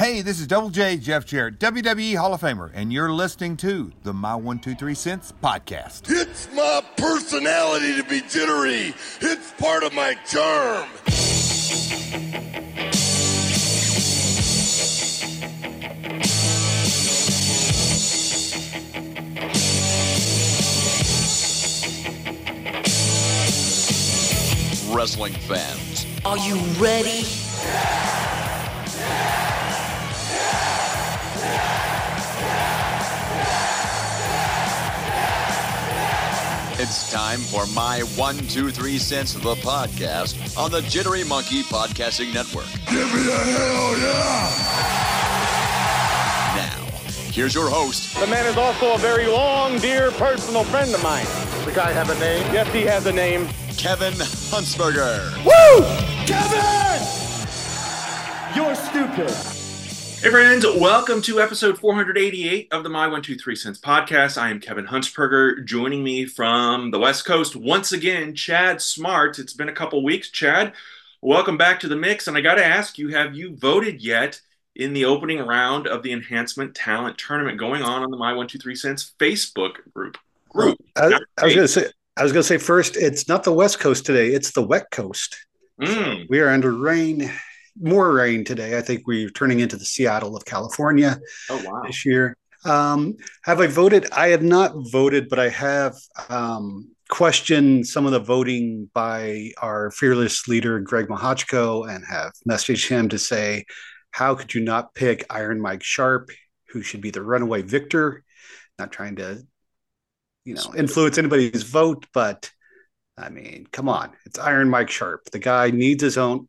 Hey, this is Double J, Jeff Jarrett, WWE Hall of Famer, and you're listening to the My 123 Cents podcast. It's my personality to be jittery. It's part of my charm. Wrestling fans, are you ready? It's time for My 123 Cents, the podcast on the Jittery Monkey Podcasting Network. Give me a hell yeah! Now, here's your host. The man is also a very long, dear personal friend of mine. Does the guy have a name? Yes, he has a name. Kevin Huntsberger. Woo! Kevin! You're stupid. Hey friends, welcome to episode 488 of the My 123 Cents podcast. I am Kevin Huntsberger. Joining me from the West Coast once again, Chad Smart. It's been a couple weeks. Chad, welcome back to the mix. And I got to ask you, have you voted yet in the opening round of the Enhancement Talent Tournament going on the My 123 Cents Facebook group? I was going to say first, it's not the West Coast today. It's the Wet Coast. So we are under rain. More rain today. I think we're turning into the Seattle of California this year. Have I voted? I have not voted, but I have questioned some of the voting by our fearless leader, Greg Mahochko, and have messaged him to say, how could you not pick Iron Mike Sharp, who should be the runaway victor? Not trying to, influence anybody's vote, but I mean, come on. It's Iron Mike Sharp. The guy needs his own.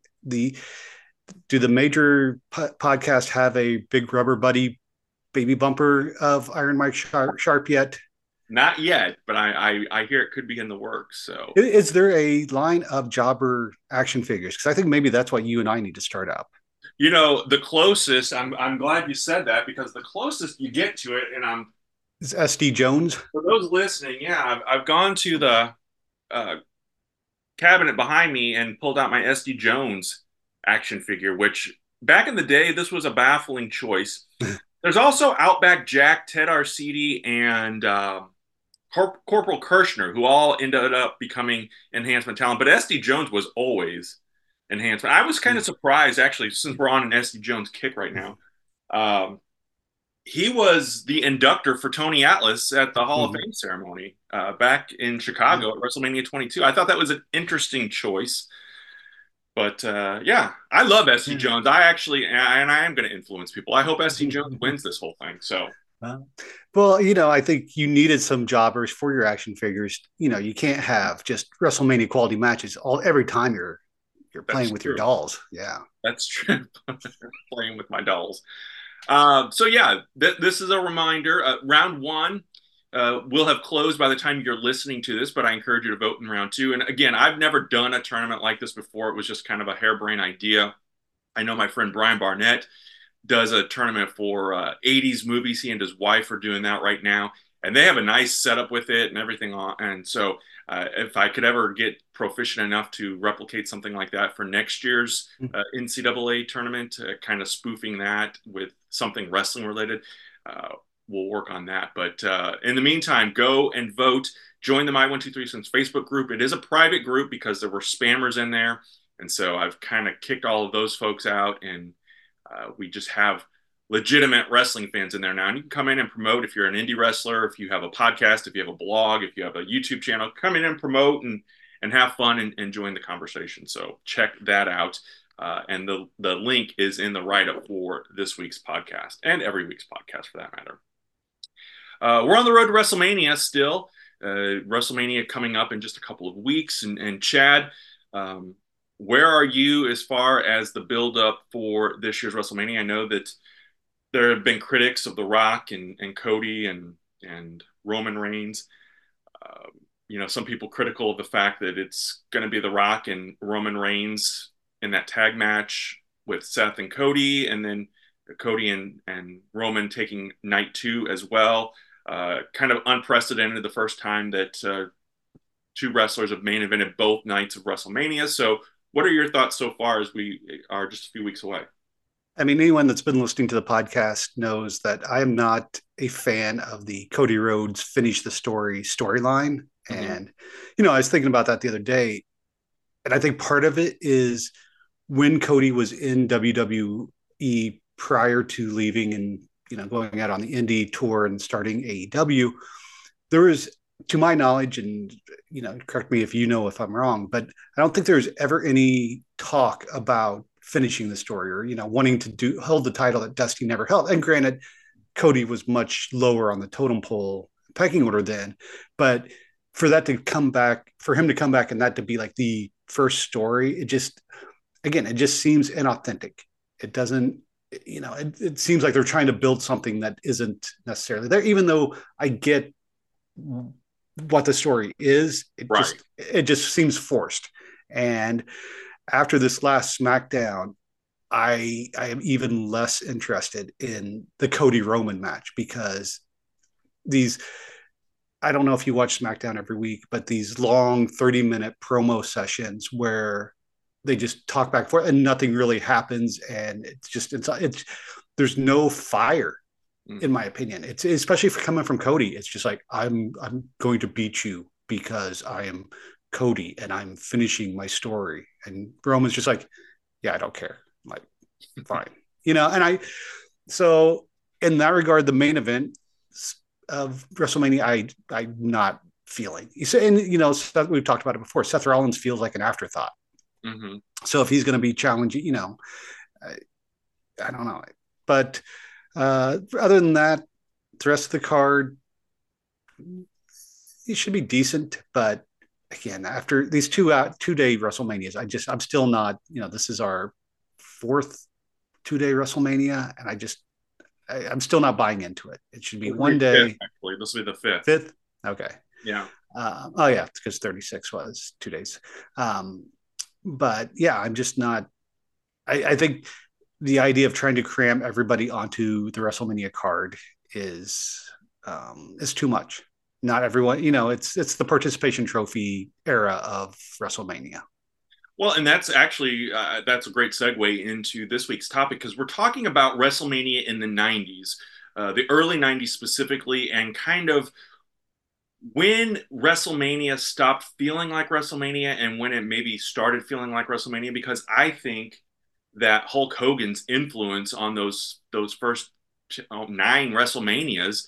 Do the major podcasts have a big rubber buddy baby bumper of Iron Mike Sharp yet? Not yet, but I hear it could be in the works. So, is there a line of jobber action figures? Because I think maybe that's what you and I need to start up. The closest. I'm glad you said that, because the closest you get to it, and is SD Jones. For those listening, yeah, I've gone to the cabinet behind me and pulled out my SD Jones action figure, which back in the day, this was a baffling choice. There's also Outback Jack, Ted Arcidi, and Corporal Kirshner, who all ended up becoming Enhancement Talent. But SD Jones was always Enhancement. I was kind of surprised, actually, since we're on an SD Jones kick right now. He was the inductor for Tony Atlas at the Hall of Fame ceremony back in Chicago at WrestleMania 22. I thought that was an interesting choice. But, I love SD Jones. I am going to influence people. I hope SD Jones wins this whole thing. So, well, I think you needed some jobbers for your action figures. You can't have just WrestleMania quality matches every time you're playing with your dolls. Yeah, that's true. Playing with my dolls. This is a reminder. Round one will have closed by the time you're listening to this, but I encourage you to vote in round two. And again, I've never done a tournament like this before. It was just kind of a harebrained idea. I know my friend Brian Barnett does a tournament for 80s movies. He and his wife are doing that right now, and they have a nice setup with it and everything on. And so if I could ever get proficient enough to replicate something like that for next year's NCAA tournament, kind of spoofing that with something wrestling related, we'll work on that. But in the meantime, go and vote. Join the My 123 Cents Facebook group. It is a private group because there were spammers in there. And so I've kind of kicked all of those folks out. And we just have legitimate wrestling fans in there now. And you can come in and promote if you're an indie wrestler, if you have a podcast, if you have a blog, if you have a YouTube channel. Come in and promote and have fun and join the conversation. So check that out. And the link is in the write-up for this week's podcast and every week's podcast for that matter. We're on the road to WrestleMania still. WrestleMania coming up in just a couple of weeks. And Chad, where are you as far as the build-up for this year's WrestleMania? I know that there have been critics of The Rock and Cody and Roman Reigns. Some people critical of the fact that it's going to be The Rock and Roman Reigns in that tag match with Seth and Cody, and then Cody and Roman taking night 2 as well. Kind of unprecedented, the first time that two wrestlers have main evented both nights of WrestleMania. So what are your thoughts so far as we are just a few weeks away? I mean, anyone that's been listening to the podcast knows that I am not a fan of the Cody Rhodes finish the storyline. Mm-hmm. And, I was thinking about that the other day. And I think part of it is when Cody was in WWE prior to leaving and, going out on the indie tour and starting AEW, there was, to my knowledge, and, correct me if if I'm wrong, but I don't think there's ever any talk about finishing the story or, wanting to hold the title that Dusty never held. And granted, Cody was much lower on the totem pole pecking order then, but for him to come back and that to be like the first story, it just seems inauthentic. It doesn't, it seems like they're trying to build something that isn't necessarily there, even though I get what the story is. It just seems forced. And after this last SmackDown, I am even less interested in the Cody Roman match because I don't know if you watch SmackDown every week, but these long 30-minute promo sessions where they just talk back and forth and nothing really happens. And it's there's no fire, in my opinion. It's especially coming from Cody. It's just like, I'm going to beat you because I am Cody and I'm finishing my story. And Roman's just like, yeah, I don't care. I'm like, fine. So in that regard, the main event of WrestleMania, I'm not feeling. And, Seth, we've talked about it before. Seth Rollins feels like an afterthought. Mm-hmm. So if he's going to be challenging, I don't know. But other than that, the rest of the card, it should be decent. But again, after these 2-day WrestleManias, I'm still not, this is our 4th 2-day WrestleMania. And I'm still not buying into it. It should be one day. Actually, this will be the 5th. 5th? Okay. Yeah. It's because 36 was 2 days. But yeah, I'm just not. I think the idea of trying to cram everybody onto the WrestleMania card is too much. Not everyone, it's the participation trophy era of WrestleMania. Well, and that's actually that's a great segue into this week's topic because we're talking about WrestleMania in the 90s, the early 90s specifically, and kind of when WrestleMania stopped feeling like WrestleMania and when it maybe started feeling like WrestleMania, because I think that Hulk Hogan's influence on those first 9 WrestleManias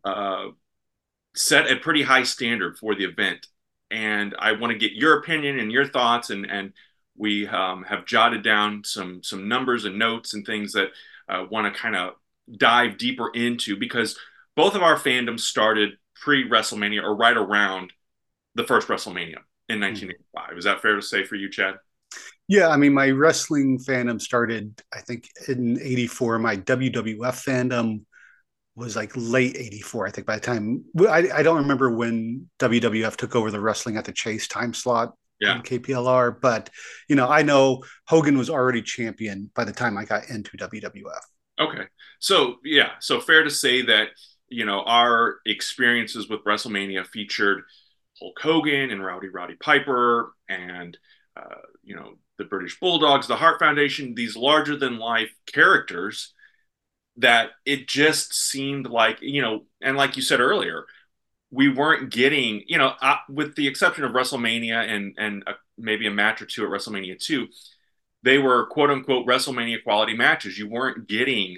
set a pretty high standard for the event. And I want to get your opinion and your thoughts, and we have jotted down some numbers and notes and things that I want to kind of dive deeper into, because both of our fandoms started pre-WrestleMania or right around the first WrestleMania in 1985. Is that fair to say for you, Chad? Yeah, I mean, my wrestling fandom started, I think, in 84. My WWF fandom was like late 84, I think, by the time. I don't remember when WWF took over the Wrestling at the Chase time slot in KPLR, but, I know Hogan was already champion by the time I got into WWF. Okay. So fair to say that, our experiences with WrestleMania featured Hulk Hogan and Rowdy Piper and, the British Bulldogs, the Hart Foundation, these larger than life characters that it just seemed like, and like you said earlier, we weren't getting, with the exception of WrestleMania and maybe a match or two at WrestleMania 2, they were quote unquote WrestleMania quality matches. You weren't getting,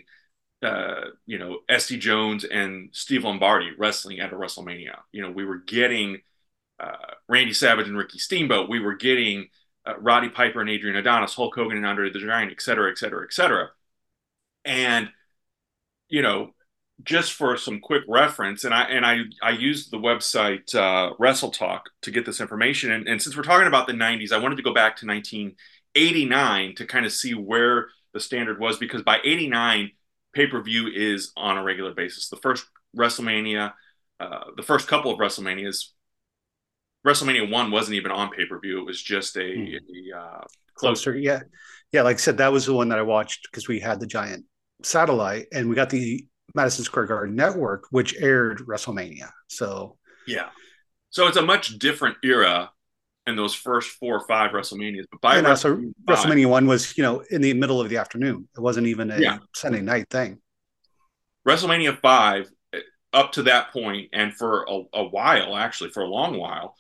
SD Jones and Steve Lombardi wrestling at a WrestleMania. We were getting Randy Savage and Ricky Steamboat. We were getting Roddy Piper and Adrian Adonis, Hulk Hogan and Andre the Giant, et cetera, et cetera, et cetera. And, just for some quick reference, and I used the website Wrestle Talk to get this information. And since we're talking about the 90s, I wanted to go back to 1989 to kind of see where the standard was, because by 89, pay-per-view is on a regular basis. The first WrestleMania, the first couple of WrestleManias, WrestleMania 1 wasn't even on pay-per-view. It was just a closer. Yeah. Like I said, that was the one that I watched because we had the giant satellite and we got the Madison Square Garden network, which aired WrestleMania. So yeah. So it's a much different era in those first 4 or 5 WrestleManias. But by WrestleMania 1 was, in the middle of the afternoon. It wasn't even a Sunday night thing. WrestleMania 5, up to that point, and for a while, actually, for a long while,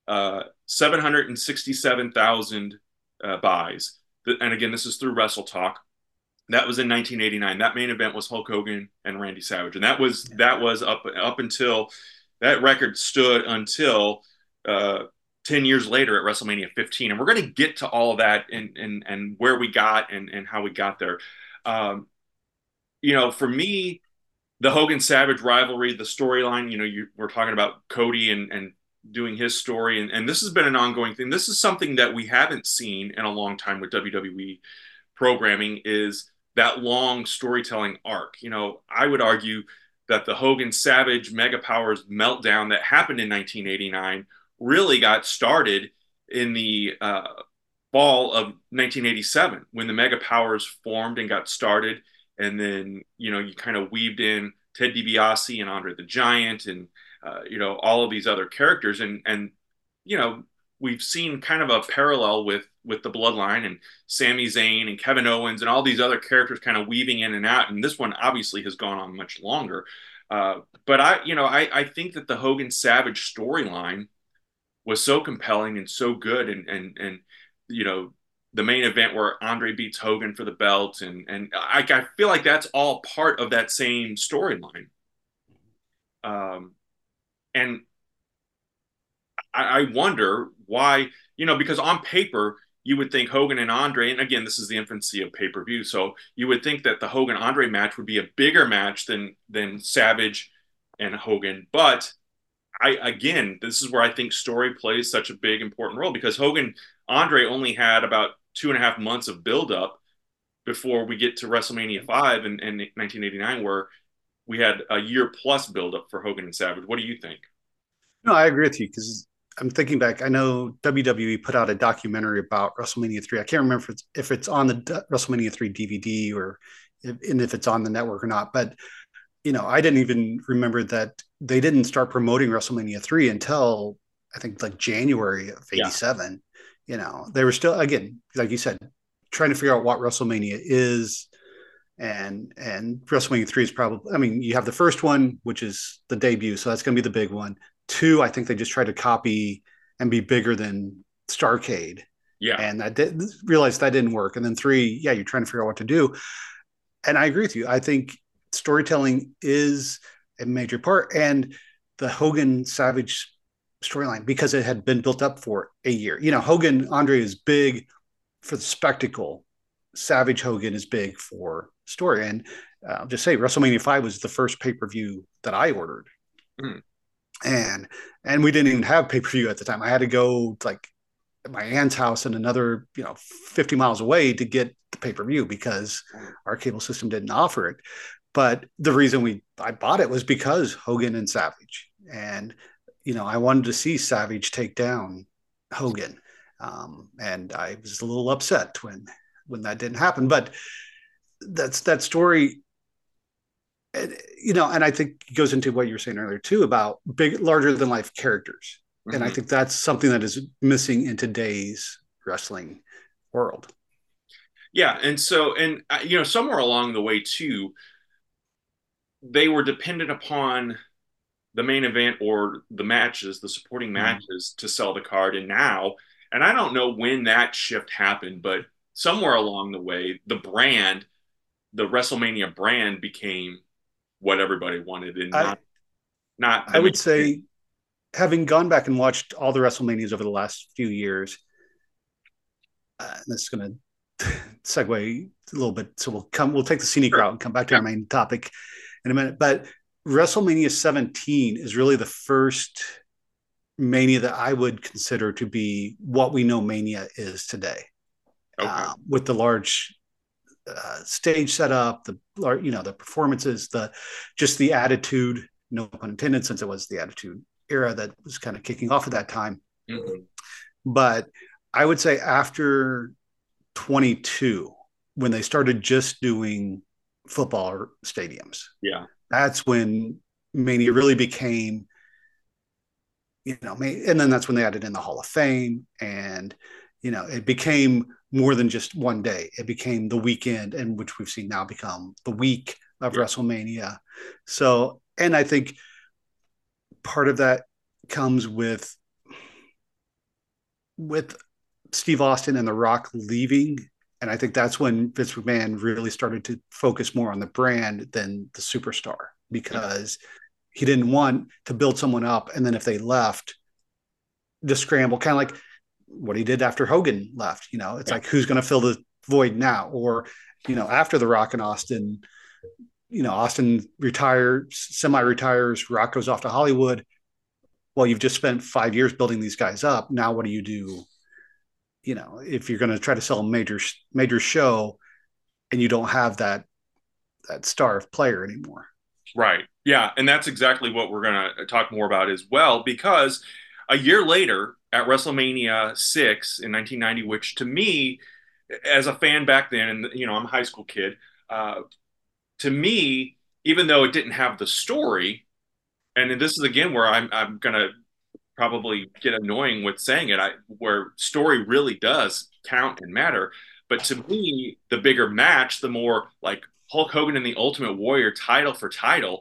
767,000 buys. And again, this is through Wrestle Talk. That was in 1989. That main event was Hulk Hogan and Randy Savage, and that was up until that record stood until 10 years later at WrestleMania 15. And we're going to get to all of that and where we got and how we got there. For me, the Hogan Savage rivalry, the storyline, we're talking about Cody and doing his story. And this has been an ongoing thing. This is something that we haven't seen in a long time with WWE programming, is that long storytelling arc. I would argue that the Hogan Savage Mega Powers meltdown that happened in 1989 really got started in the fall of 1987 when the Mega Powers formed and got started. And then, you kind of weaved in Ted DiBiase and Andre the Giant and, all of these other characters. And we've seen kind of a parallel with the Bloodline and Sami Zayn and Kevin Owens and all these other characters kind of weaving in and out. And this one obviously has gone on much longer. But I think that the Hogan Savage storyline was so compelling and so good. And the main event where Andre beats Hogan for the belt. And I feel like that's all part of that same storyline. And I wonder why, because on paper, you would think Hogan and Andre, and again, this is the infancy of pay-per-view, so you would think that the Hogan-Andre match would be a bigger match than Savage and Hogan. But this is where I think story plays such a big, important role, because Hogan-Andre only had about 2.5 months of build-up before we get to WrestleMania 5 in 1989, where we had a year-plus build-up for Hogan and Savage. What do you think? No, I agree with you, because I'm thinking back. I know WWE put out a documentary about WrestleMania 3. I can't remember if it's on the WrestleMania 3 DVD or if it's on the network or not. But, I didn't even remember that they didn't start promoting WrestleMania 3 until, I think, like January of 87. Yeah. They were still, again, like you said, trying to figure out what WrestleMania is. And WrestleMania 3 is probably, you have the first one, which is the debut. So that's going to be the big one. 2, I think they just tried to copy and be bigger than Starrcade. Yeah. And realized that didn't work. And then 3, you're trying to figure out what to do. And I agree with you. I think storytelling is a major part. And the Hogan Savage storyline, because it had been built up for a year. Hogan Andre is big for the spectacle. Savage Hogan is big for story. And I'll just say WrestleMania 5 was the first pay-per-view that I ordered. Mm. And we didn't even have pay-per-view at the time. I had to go to my aunt's house and another 50 miles away to get the pay-per-view because our cable system didn't offer it. But the reason I bought it was because Hogan and Savage, and I wanted to see Savage take down Hogan, and I was a little upset when that didn't happen. But that's that story. And I think it goes into what you were saying earlier too about big, larger than life characters. Mm-hmm. And I think that's something that is missing in today's wrestling world. Yeah. And so, somewhere along the way too, they were dependent upon the main event or the matches, the supporting matches to sell the card. And now, and I don't know when that shift happened, but somewhere along the way, the WrestleMania brand became what everybody wanted, and not. I would say, having gone back and watched all the WrestleManias over the last few years, this is going to segue a little bit. So we'll take the scenic route and come back to our main topic in a minute. But WrestleMania 17 is really the first Mania that I would consider to be what we know Mania is today, with the large stage setup, the performances, the attitude, no pun intended, since it was the Attitude Era that was kind of kicking off at that time. Mm-hmm. But I would say after 22, when they started just doing football stadiums, that's when Mania really became, and then that's when they added in the Hall of Fame, and it became more than just one day. It became the weekend, and which we've seen now become the week of WrestleMania. So, and I think part of that comes with Steve Austin and The Rock leaving. And I think that's when Vince McMahon really started to focus more on the brand than the superstar, because he didn't want to build someone up, and then if they left, the scramble, kind of like what he did after Hogan left. It's like, who's going to fill the void now? Or, after The Rock and Austin, Austin semi-retires, Rock goes off to Hollywood. Well, you've just spent 5 years building these guys up. Now what do you do? If you're going to try to sell a major show and you don't have that star player anymore. Right. Yeah. And that's exactly what we're going to talk more about as well, because a year later at WrestleMania 6 in 1990, which to me, as a fan back then, and I'm a high school kid, to me, even though it didn't have the story, and this is again where I'm going to probably get annoying with saying it, where story really does count and matter. But to me, the bigger match, the more like Hulk Hogan and the Ultimate Warrior title for title,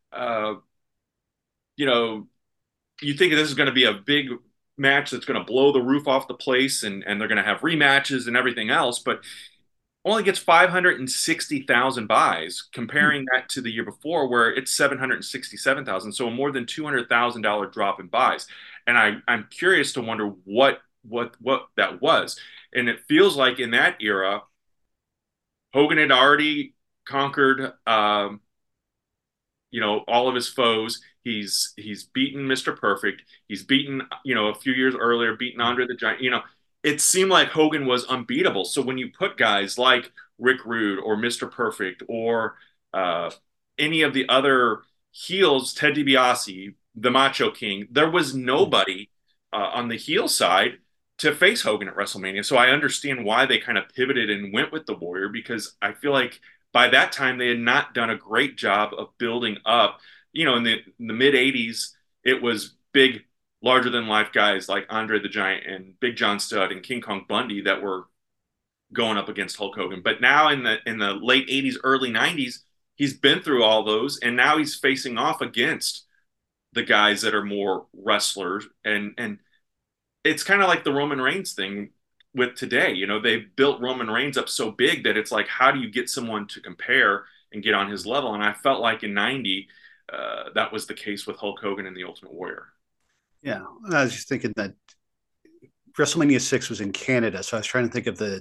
you think this is going to be a big match that's going to blow the roof off the place, and they're going to have rematches and everything else, but only gets 560,000 buys, comparing that to the year before where it's 767,000. So a more than $200,000 drop in buys. And I'm curious to wonder what that was. And it feels like in that era, Hogan had already conquered, all of his foes. He's beaten Mr. Perfect. He's beaten, a few years earlier, beaten Andre the Giant, It seemed like Hogan was unbeatable. So when you put guys like Rick Rude or Mr. Perfect or any of the other heels, Ted DiBiase, the Macho King, there was nobody on the heel side to face Hogan at WrestleMania. So I understand why they kind of pivoted and went with the Warrior, because I feel like by that time they had not done a great job of building up. In the mid 80s, it was big, larger than life guys like Andre the Giant and Big John Studd and King Kong Bundy that were going up against Hulk Hogan. But now in the late 80s, early 90s, he's been through all those, and now he's facing off against the guys that are more wrestlers. And it's kind of like the Roman Reigns thing with today. They built Roman Reigns up so big that it's like, how do you get someone to compare and get on his level? And I felt like in 90, that was the case with Hulk Hogan and the Ultimate Warrior. Yeah, I was just thinking that WrestleMania 6 was in Canada, so I was trying to think of the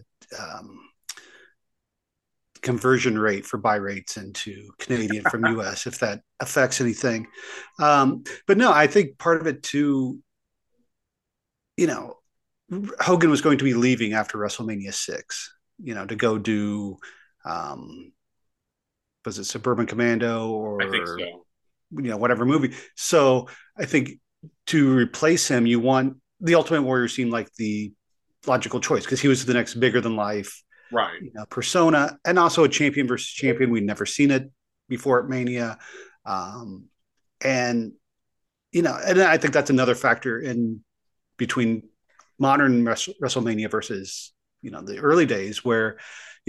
conversion rate for buy rates into Canadian from US, if that affects anything. But no, I think part of it too, Hogan was going to be leaving after WrestleMania 6, to go do, was it Suburban Commando or I think so. Whatever movie. So I think to replace him, you want the Ultimate Warrior seemed like the logical choice, because he was the next bigger than life persona, and also a champion versus champion. We'd never seen it before at Mania. And I think that's another factor in between modern WrestleMania versus, the early days where,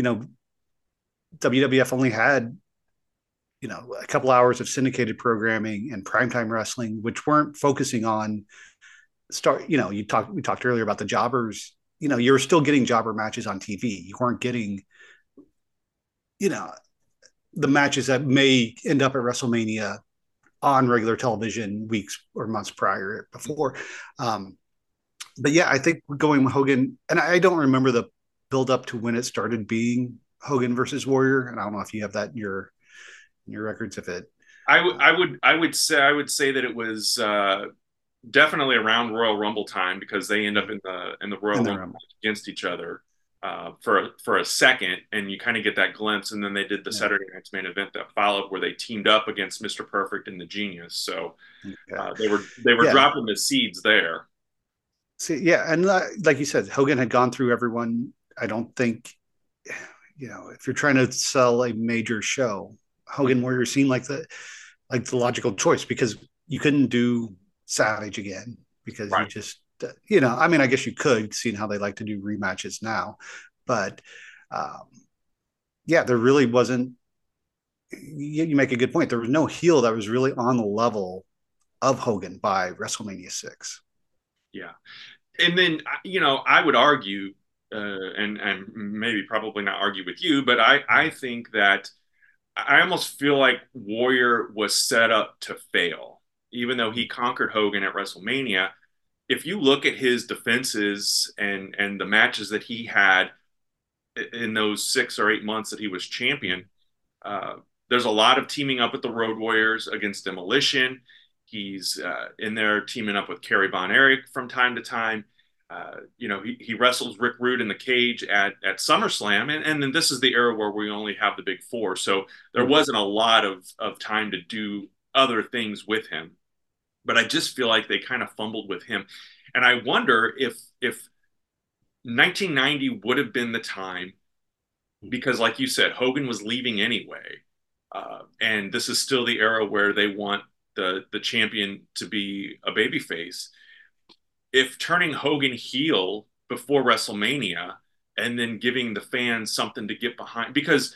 WWF only had, a couple hours of syndicated programming and primetime wrestling, which weren't focusing on we talked earlier about the jobbers. You were still getting jobber matches on TV. You weren't getting, the matches that may end up at WrestleMania on regular television weeks or months before. But yeah, I think going with Hogan, and I don't remember the build up to when it started being Hogan versus Warrior. And I don't know if you have that in your records of it. I would say that it was definitely around Royal Rumble time, because they end up in the Royal Rumble against each other for a second, and you kind of get that glimpse. And then they did the Saturday Night's Main Event that followed, where they teamed up against Mr. Perfect and the Genius. So they were dropping the seeds there. See, yeah, and like you said, Hogan had gone through everyone. I don't think, if you're trying to sell a major show, Hogan Warrior seemed like the logical choice, because you couldn't do Savage again, because Right. you just, I mean, I guess you could, seeing how they like to do rematches now. But there really wasn't. You make a good point. There was no heel that was really on the level of Hogan by WrestleMania 6. Yeah. And then, I would argue, and maybe probably not argue with you, but I think that I almost feel like Warrior was set up to fail, even though he conquered Hogan at WrestleMania. If you look at his defenses and the matches that he had in those 6 or 8 months that he was champion, there's a lot of teaming up with the Road Warriors against Demolition. He's in there teaming up with Kerry Von Erich from time to time. He wrestles Rick Rude in the cage at SummerSlam. And then this is the era where we only have the big four. So there wasn't a lot of time to do other things with him. But I just feel like they kind of fumbled with him. And I wonder if 1990 would have been the time, because like you said, Hogan was leaving anyway. And this is still the era where they want the champion to be a babyface. If turning Hogan heel before WrestleMania and then giving the fans something to get behind, because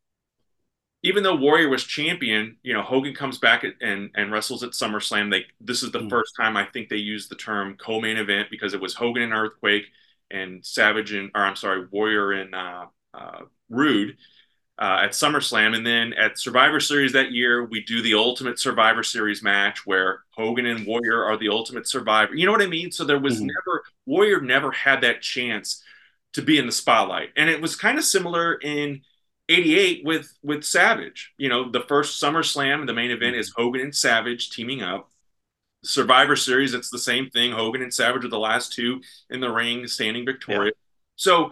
even though Warrior was champion, Hogan comes back and wrestles at SummerSlam. This is the first time I think they used the term co-main event, because it was Hogan and Earthquake and Warrior and Rude at SummerSlam. And then at Survivor Series that year, we do the Ultimate Survivor Series match where Hogan and Warrior are the Ultimate Survivor. You know what I mean? So there was Warrior never had that chance to be in the spotlight. And it was kind of similar in 88 with Savage. The first SummerSlam, the main event is Hogan and Savage teaming up. Survivor Series, it's the same thing. Hogan and Savage are the last two in the ring, standing victorious. Yeah. So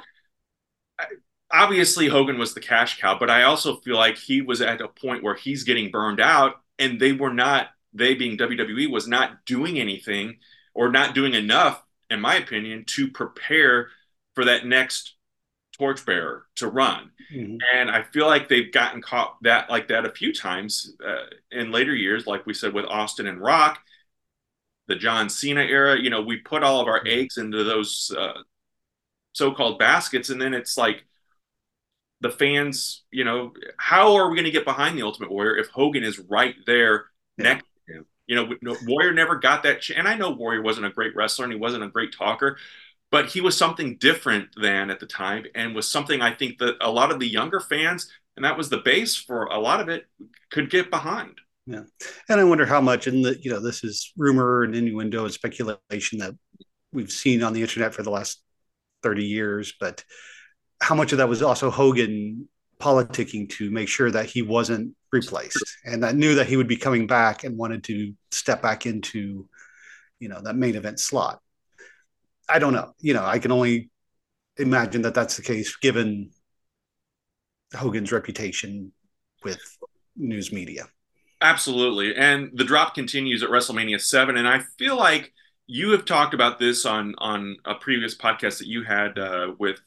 obviously Hogan was the cash cow, but I also feel like he was at a point where he's getting burned out, and they being WWE, was not doing anything or not doing enough, in my opinion, to prepare for that next torchbearer to run. And I feel like they've gotten caught like that a few times in later years, like we said with Austin and Rock, the John Cena era. We put all of our eggs into those so-called baskets, and then it's like the fans, how are we going to get behind the Ultimate Warrior if Hogan is right there next to him? Warrior never got that and I know Warrior wasn't a great wrestler and he wasn't a great talker, but he was something different than at the time, and was something I think that a lot of the younger fans, and that was the base for a lot of it, could get behind. Yeah. And I wonder how much, and this is rumor and innuendo and speculation that we've seen on the internet for the last 30 years, but how much of that was also Hogan politicking to make sure that he wasn't replaced, and that knew that he would be coming back and wanted to step back into, that main event slot. I don't know. I can only imagine that that's the case given Hogan's reputation with news media. Absolutely. And the drop continues at WrestleMania 7. And I feel like you have talked about this on a previous podcast that you had with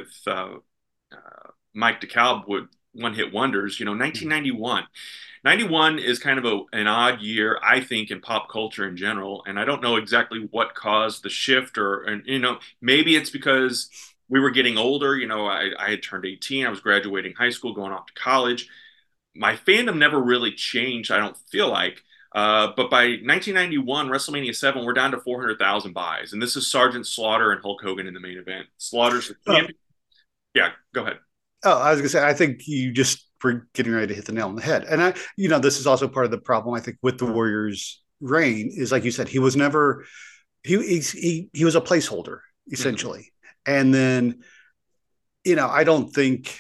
Mike DeKalb with One Hit Wonders, 1991. 91 is kind of an odd year, I think, in pop culture in general. And I don't know exactly what caused the shift, maybe it's because we were getting older. I had turned 18. I was graduating high school, going off to college. My fandom never really changed, I don't feel like. But by 1991, WrestleMania 7, we're down to 400,000 buys. And this is Sergeant Slaughter and Hulk Hogan in the main event. Slaughter's the champion. Yeah, go ahead. Oh, I was going to say, I think you just were getting ready to hit the nail on the head. And this is also part of the problem, I think, with the Warriors' reign is, like you said, he was never, he was a placeholder, essentially. And then, I don't think,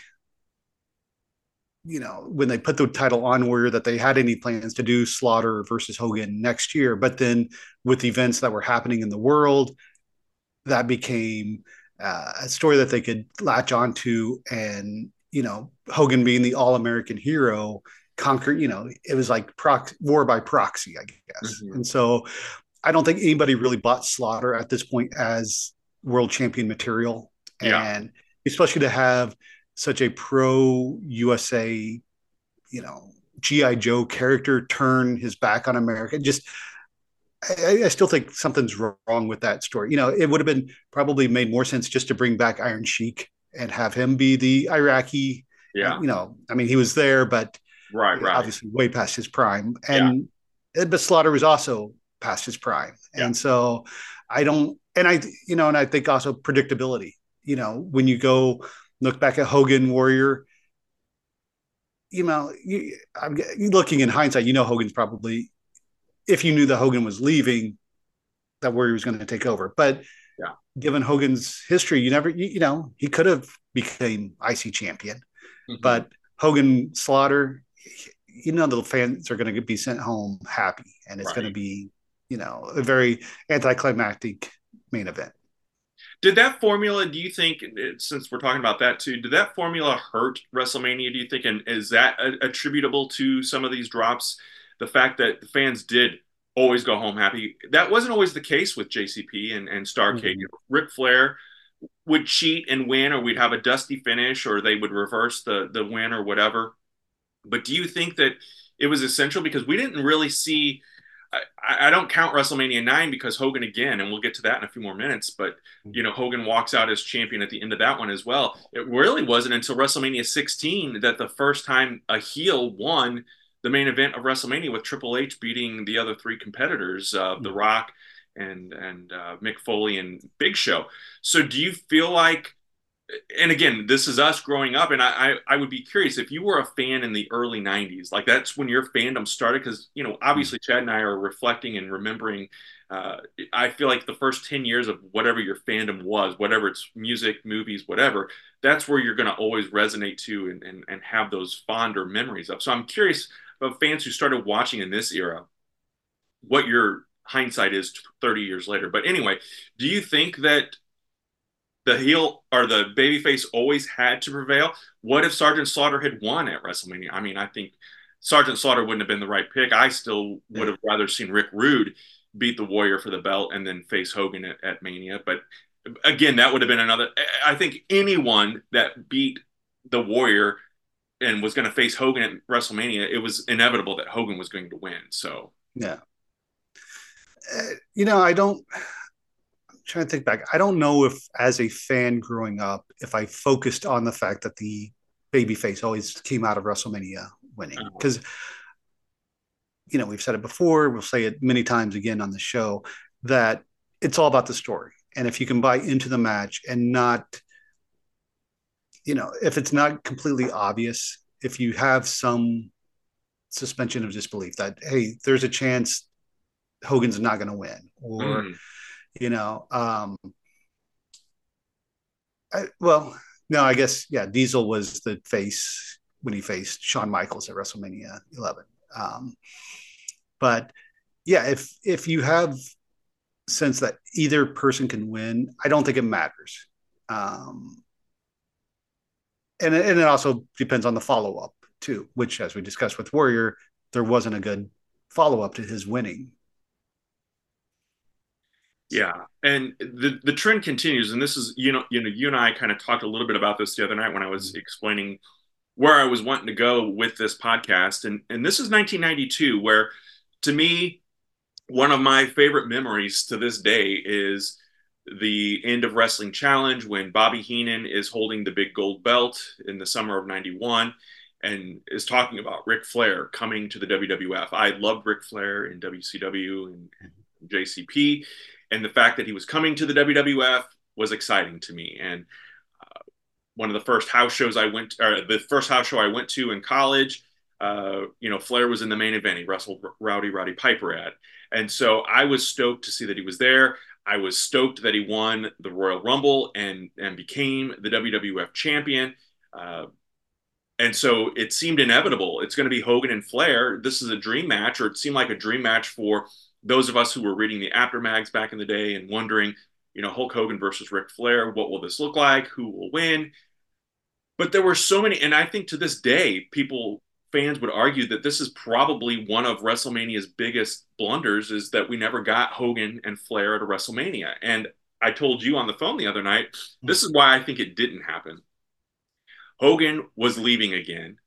when they put the title on Warrior, that they had any plans to do Slaughter versus Hogan next year. But then with events that were happening in the world, that became a story that they could latch onto, and, Hogan being the all-American hero conquered, it was like war by proxy, I guess. And so I don't think anybody really bought Slaughter at this point as world champion material. And especially to have such a pro USA, G.I. Joe character turn his back on America. Just, I still think something's wrong with that story. It would have been probably made more sense just to bring back Iron Sheik and have him be the Iraqi. Yeah. He was there, but right. obviously way past his prime. But Slaughter was also past his prime. Yeah. And so I think also predictability, when you go look back at Hogan, Warrior, I'm looking in hindsight, Hogan's probably, if you knew that Hogan was leaving, that Warrior was going to take over. But given Hogan's history, he could have became IC champion. Mm-hmm. But Hogan Slaughter, the fans are going to be sent home happy, and it's going to be, a very anticlimactic main event. Did that formula, do you think, since we're talking about that too, did that formula hurt WrestleMania, do you think? And is that attributable to some of these drops? The fact that the fans did always go home happy. That wasn't always the case with JCP and Starrcade. Mm-hmm. Ric Flair would cheat and win, or we'd have a dusty finish, or they would reverse the win or whatever. But do you think that it was essential? Because we didn't really see, I don't count WrestleMania 9 because Hogan again, and we'll get to that in a few more minutes, but Hogan walks out as champion at the end of that one as well. It really wasn't until WrestleMania 16 that the first time a heel won the main event of WrestleMania, with Triple H beating the other three competitors, The Rock and Mick Foley and Big Show. So do you feel like, and again, this is us growing up, and I would be curious if you were a fan in the early 90s, like that's when your fandom started, because, obviously Chad and I are reflecting and remembering. I feel like the first 10 years of whatever your fandom was, whatever it's music, movies, whatever, that's where you're going to always resonate to and have those fonder memories of. So I'm curious of fans who started watching in this era, what your hindsight is 30 years later. But anyway, do you think that the heel or the babyface always had to prevail? What if Sergeant Slaughter had won at WrestleMania? I mean, I think Sergeant Slaughter wouldn't have been the right pick. I still would have rather seen Rick Rude beat the Warrior for the belt and then face Hogan at Mania. But again, that would have been another. I think anyone that beat the Warrior and was going to face Hogan at WrestleMania, it was inevitable that Hogan was going to win. So yeah, I'm trying to think back. I don't know if, as a fan growing up, if I focused on the fact that the babyface always came out of WrestleMania winning, because we've said it before, we'll say it many times again on the show, that it's all about the story. And if you can buy into the match and not, if it's not completely obvious, if you have some suspension of disbelief that, hey, there's a chance Hogan's not going to win, or I guess Diesel was the face when he faced Shawn Michaels at WrestleMania 11. But if you have sense that either person can win, I don't think it matters. And it also depends on the follow-up too, which, as we discussed with Warrior, there wasn't a good follow-up to his winning. Yeah, and the trend continues, and this is you and I kind of talked a little bit about this the other night when I was explaining where I was wanting to go with this podcast, and this is 1992, where to me one of my favorite memories to this day is the end of Wrestling Challenge when Bobby Heenan is holding the big gold belt in the summer of 91 and is talking about Ric Flair coming to the WWF. I loved Ric Flair in WCW and JCP. And the fact that he was coming to the WWF was exciting to me. And one of the first house shows the first house show I went to in college, Flair was in the main event. He wrestled Roddy Piper at. And so I was stoked to see that he was there. I was stoked that he won the Royal Rumble and became the WWF champion. And so it seemed inevitable. It's going to be Hogan and Flair. This is a dream match, or it seemed like a dream match for those of us who were reading the Aftermags back in the day and wondering, Hulk Hogan versus Ric Flair, what will this look like? Who will win? But there were so many, and I think to this day, fans would argue that this is probably one of WrestleMania's biggest blunders, is that we never got Hogan and Flair at a WrestleMania. And I told you on the phone the other night, this is why I think it didn't happen. Hogan was leaving again.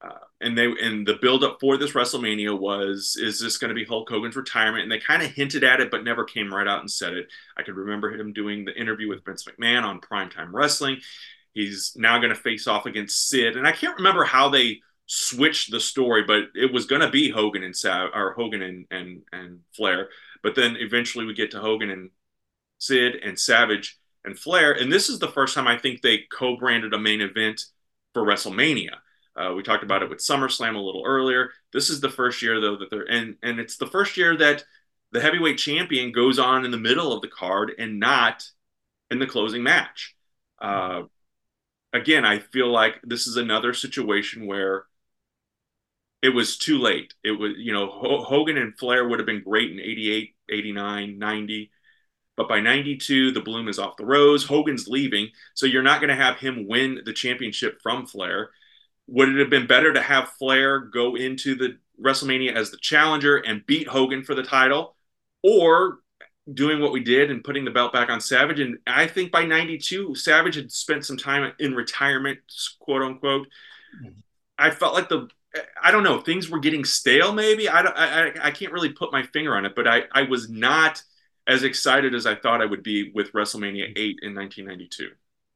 And the build up for this WrestleMania was, is this going to be Hulk Hogan's retirement? And they kind of hinted at it, but never came right out and said it. I could remember him doing the interview with Vince McMahon on Primetime Wrestling. He's now going to face off against Sid. And I can't remember how they switched the story, but it was going to be Hogan and Hogan and Flair. But then eventually we get to Hogan and Sid and Savage and Flair. And this is the first time I think they co-branded a main event for WrestleMania. We talked about it with SummerSlam a little earlier. This is the first year, though, that they're and it's the first year that the heavyweight champion goes on in the middle of the card and not in the closing match. Again, I feel like this is another situation where it was too late. It was, Hogan and Flair would have been great in 88, 89, 90. But by 92, the bloom is off the rose. Hogan's leaving. So you're not going to have him win the championship from Flair. Would it have been better to have Flair go into the WrestleMania as the challenger and beat Hogan for the title, or doing what we did and putting the belt back on Savage? And I think by 92, Savage had spent some time in retirement, quote unquote. I felt like I don't know, things were getting stale maybe. I can't really put my finger on it, but I was not as excited as I thought I would be with WrestleMania 8 in 1992.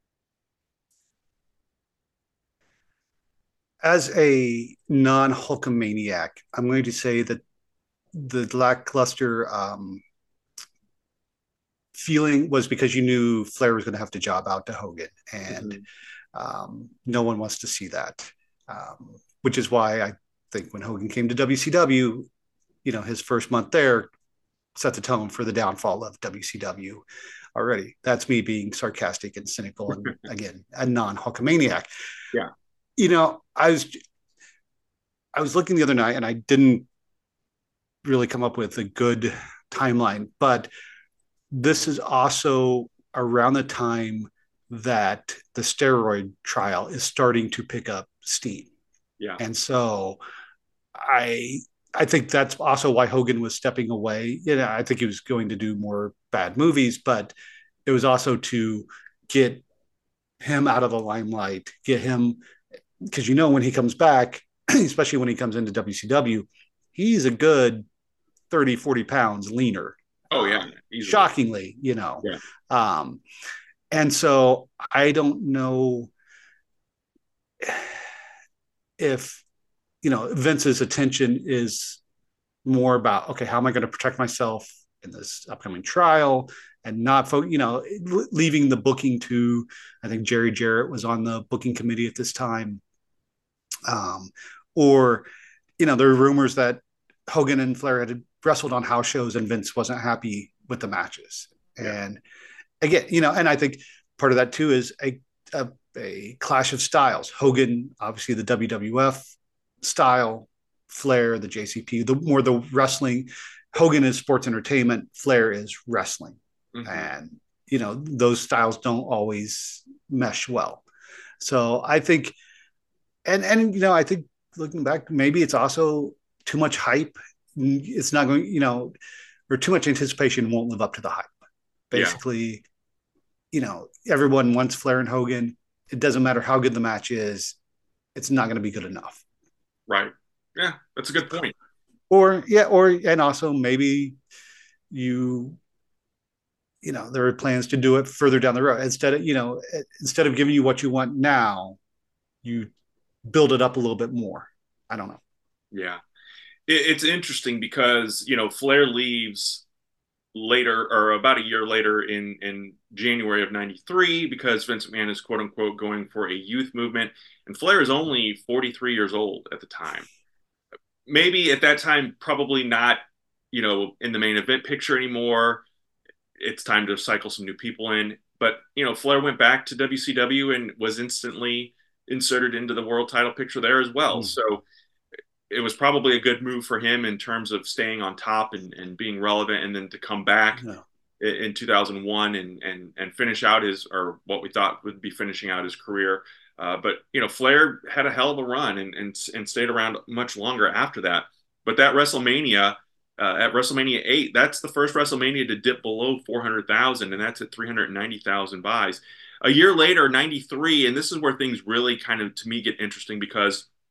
As a non-Hulkamaniac, I'm going to say that the lackluster feeling was because you knew Flair was going to have to job out to Hogan, and no one wants to see that, which is why I think when Hogan came to WCW, his first month there set the tone for the downfall of WCW already. That's me being sarcastic and cynical, and again, a non-Hulkamaniac. Yeah. I was looking the other night and I didn't really come up with a good timeline, but this is also around the time that the steroid trial is starting to pick up steam. Yeah. And so I think that's also why Hogan was stepping away. I think he was going to do more bad movies, but it was also to get him out of the limelight, get him, because when he comes back, especially when he comes into WCW, he's a good 30, 40 pounds leaner. Oh, yeah. Shockingly, Yeah. And so I don't know if, Vince's attention is more about, okay, how am I going to protect myself in this upcoming trial, and not, leaving the booking to, I think Jerry Jarrett was on the booking committee at this time. Or, there are rumors that Hogan and Flair had wrestled on house shows and Vince wasn't happy with the matches. Yeah. And again, and I think part of that too is a clash of styles. Hogan, obviously the WWF style, Flair, the JCP, the wrestling. Hogan is sports entertainment, Flair is wrestling. Mm-hmm. And, those styles don't always mesh well. So I think, and I think looking back, maybe it's also too much hype. It's not going, or too much anticipation won't live up to the hype. Basically, everyone wants Flair and Hogan. It doesn't matter how good the match is. It's not going to be good enough. Right. Yeah, that's a good point. And also maybe there are plans to do it further down the road. Instead of giving you what you want now, you build it up a little bit more. I don't know. Yeah. It's interesting because, Flair leaves later, or about a year later in January of 93, because Vince McMahon is quote unquote going for a youth movement. And Flair is only 43 years old at the time. Maybe at that time, probably not, in the main event picture anymore. It's time to cycle some new people in. But, Flair went back to WCW and was instantly inserted into the world title picture there as well. So it was probably a good move for him in terms of staying on top and being relevant, and then to come back in 2001 and finish out or what we thought would be finishing out his career. But Flair had a hell of a run and stayed around much longer after that. But that WrestleMania, at WrestleMania 8, that's the first WrestleMania to dip below 400,000, and that's at 390,000 buys. A year later, 93, and this is where things really kind of, to me, get interesting, because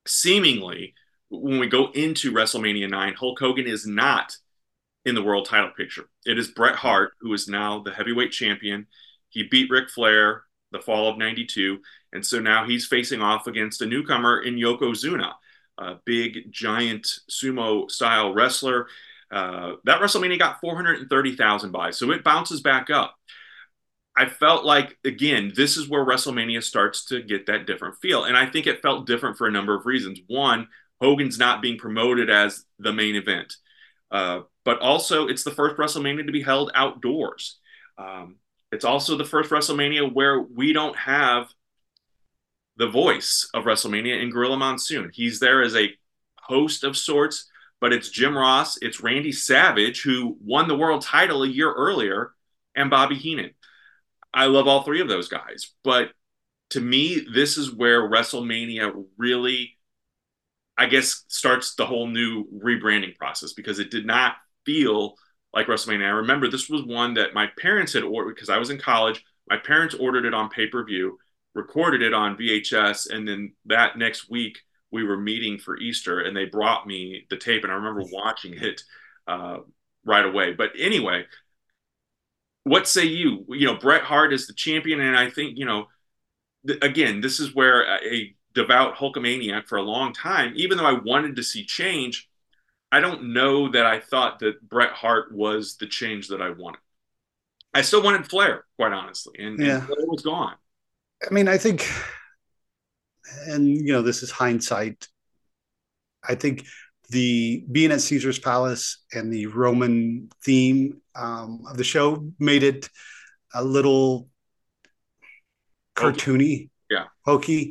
seemingly, when we go into WrestleMania 9, Hulk Hogan is not in the world title picture. It is Bret Hart, who is now the heavyweight champion. He beat Ric Flair the fall of 92. And so now he's facing off against a newcomer in Yokozuna, a big, giant sumo style wrestler. That WrestleMania got 430,000 buys. So it bounces back up. I felt like, again, this is where WrestleMania starts to get that different feel. And I think it felt different for a number of reasons. One, Hogan's not being promoted as the main event. But also, it's the first WrestleMania to be held outdoors. It's also the first WrestleMania where we don't have the voice of WrestleMania in Gorilla Monsoon. He's there as a host of sorts, but it's Jim Ross, it's Randy Savage, who won the world title a year earlier, and Bobby Heenan. I love all three of those guys. But to me, this is where WrestleMania really, I guess, starts the whole new rebranding process, because it did not feel like WrestleMania. I remember this was one that my parents had ordered because I was in college. My parents ordered it on pay-per-view, recorded it on VHS, and then that next week we were meeting for Easter, and they brought me the tape, and I remember watching it right away. But anyway, what say you? You know, Bret Hart is the champion, and I think, you know, again, this is where a devout Hulkamaniac for a long time, even though I wanted to see change, I don't know that I thought that Bret Hart was the change that I wanted. I still wanted Flair, quite honestly, and Flair was gone. I mean, I think, and you know, this is hindsight, I think the being at Caesar's Palace and the Roman theme of the show made it a little cartoony, hokey.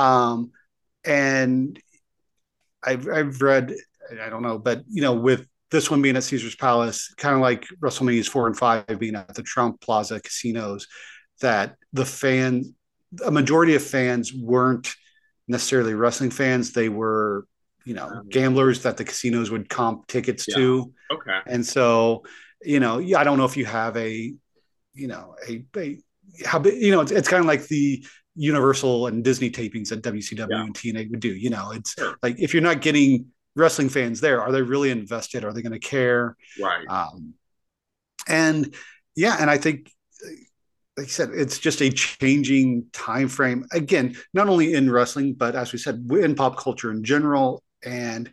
And I've read, I don't know, but you know, with this one being at Caesar's Palace, kind of like WrestleManias 4 and 5 being at the Trump Plaza casinos, that a majority of fans weren't necessarily wrestling fans. They were, you know, gamblers that the casinos would comp tickets to. Okay. And so, you know, I don't know if you have it's kind of like the Universal and Disney tapings that WCW and TNA would do. You know, it's like, if you're not getting wrestling fans there, are they really invested? Are they going to care? Right. And I think, like I said, it's just a changing time frame. Again, not only in wrestling, but as we said, in pop culture in general. And,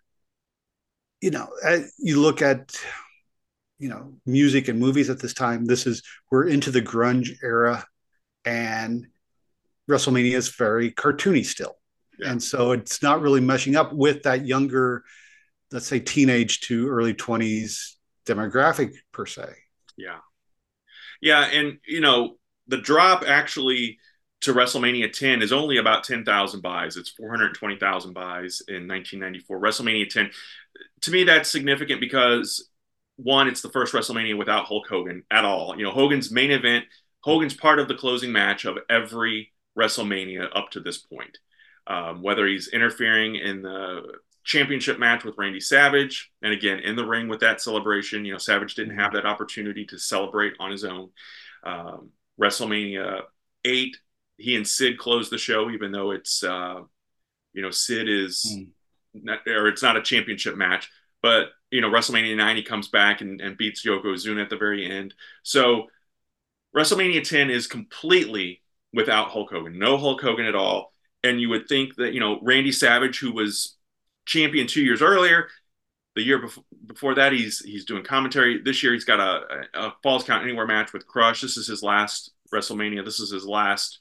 you know, you look at, you know, music and movies at this time, we're into the grunge era, and WrestleMania is very cartoony still. Yeah. And so it's not really meshing up with that younger, let's say teenage to early 20s demographic per se. Yeah. Yeah. And, you know, the drop actually to WrestleMania 10 is only about 10,000 buys. It's 420,000 buys in 1994. WrestleMania 10, to me, that's significant because, one, it's the first WrestleMania without Hulk Hogan at all. You know, Hogan's main event, Hogan's part of the closing match of every WrestleMania up to this point. Whether he's interfering in the championship match with Randy Savage, and again, in the ring with that celebration, you know, Savage didn't have that opportunity to celebrate on his own. WrestleMania 8, he and Sid closed the show, even though it's, you know, Sid is, it's not a championship match, but, you know, WrestleMania 9, he comes back and beats Yokozuna at the very end. So WrestleMania 10 is completely without Hulk Hogan, no Hulk Hogan at all. And you would think that, you know, Randy Savage, who was champion 2 years earlier, the year before that, he's doing commentary. This year, he's got a Falls Count Anywhere match with Crush. This is his last WrestleMania. This is his last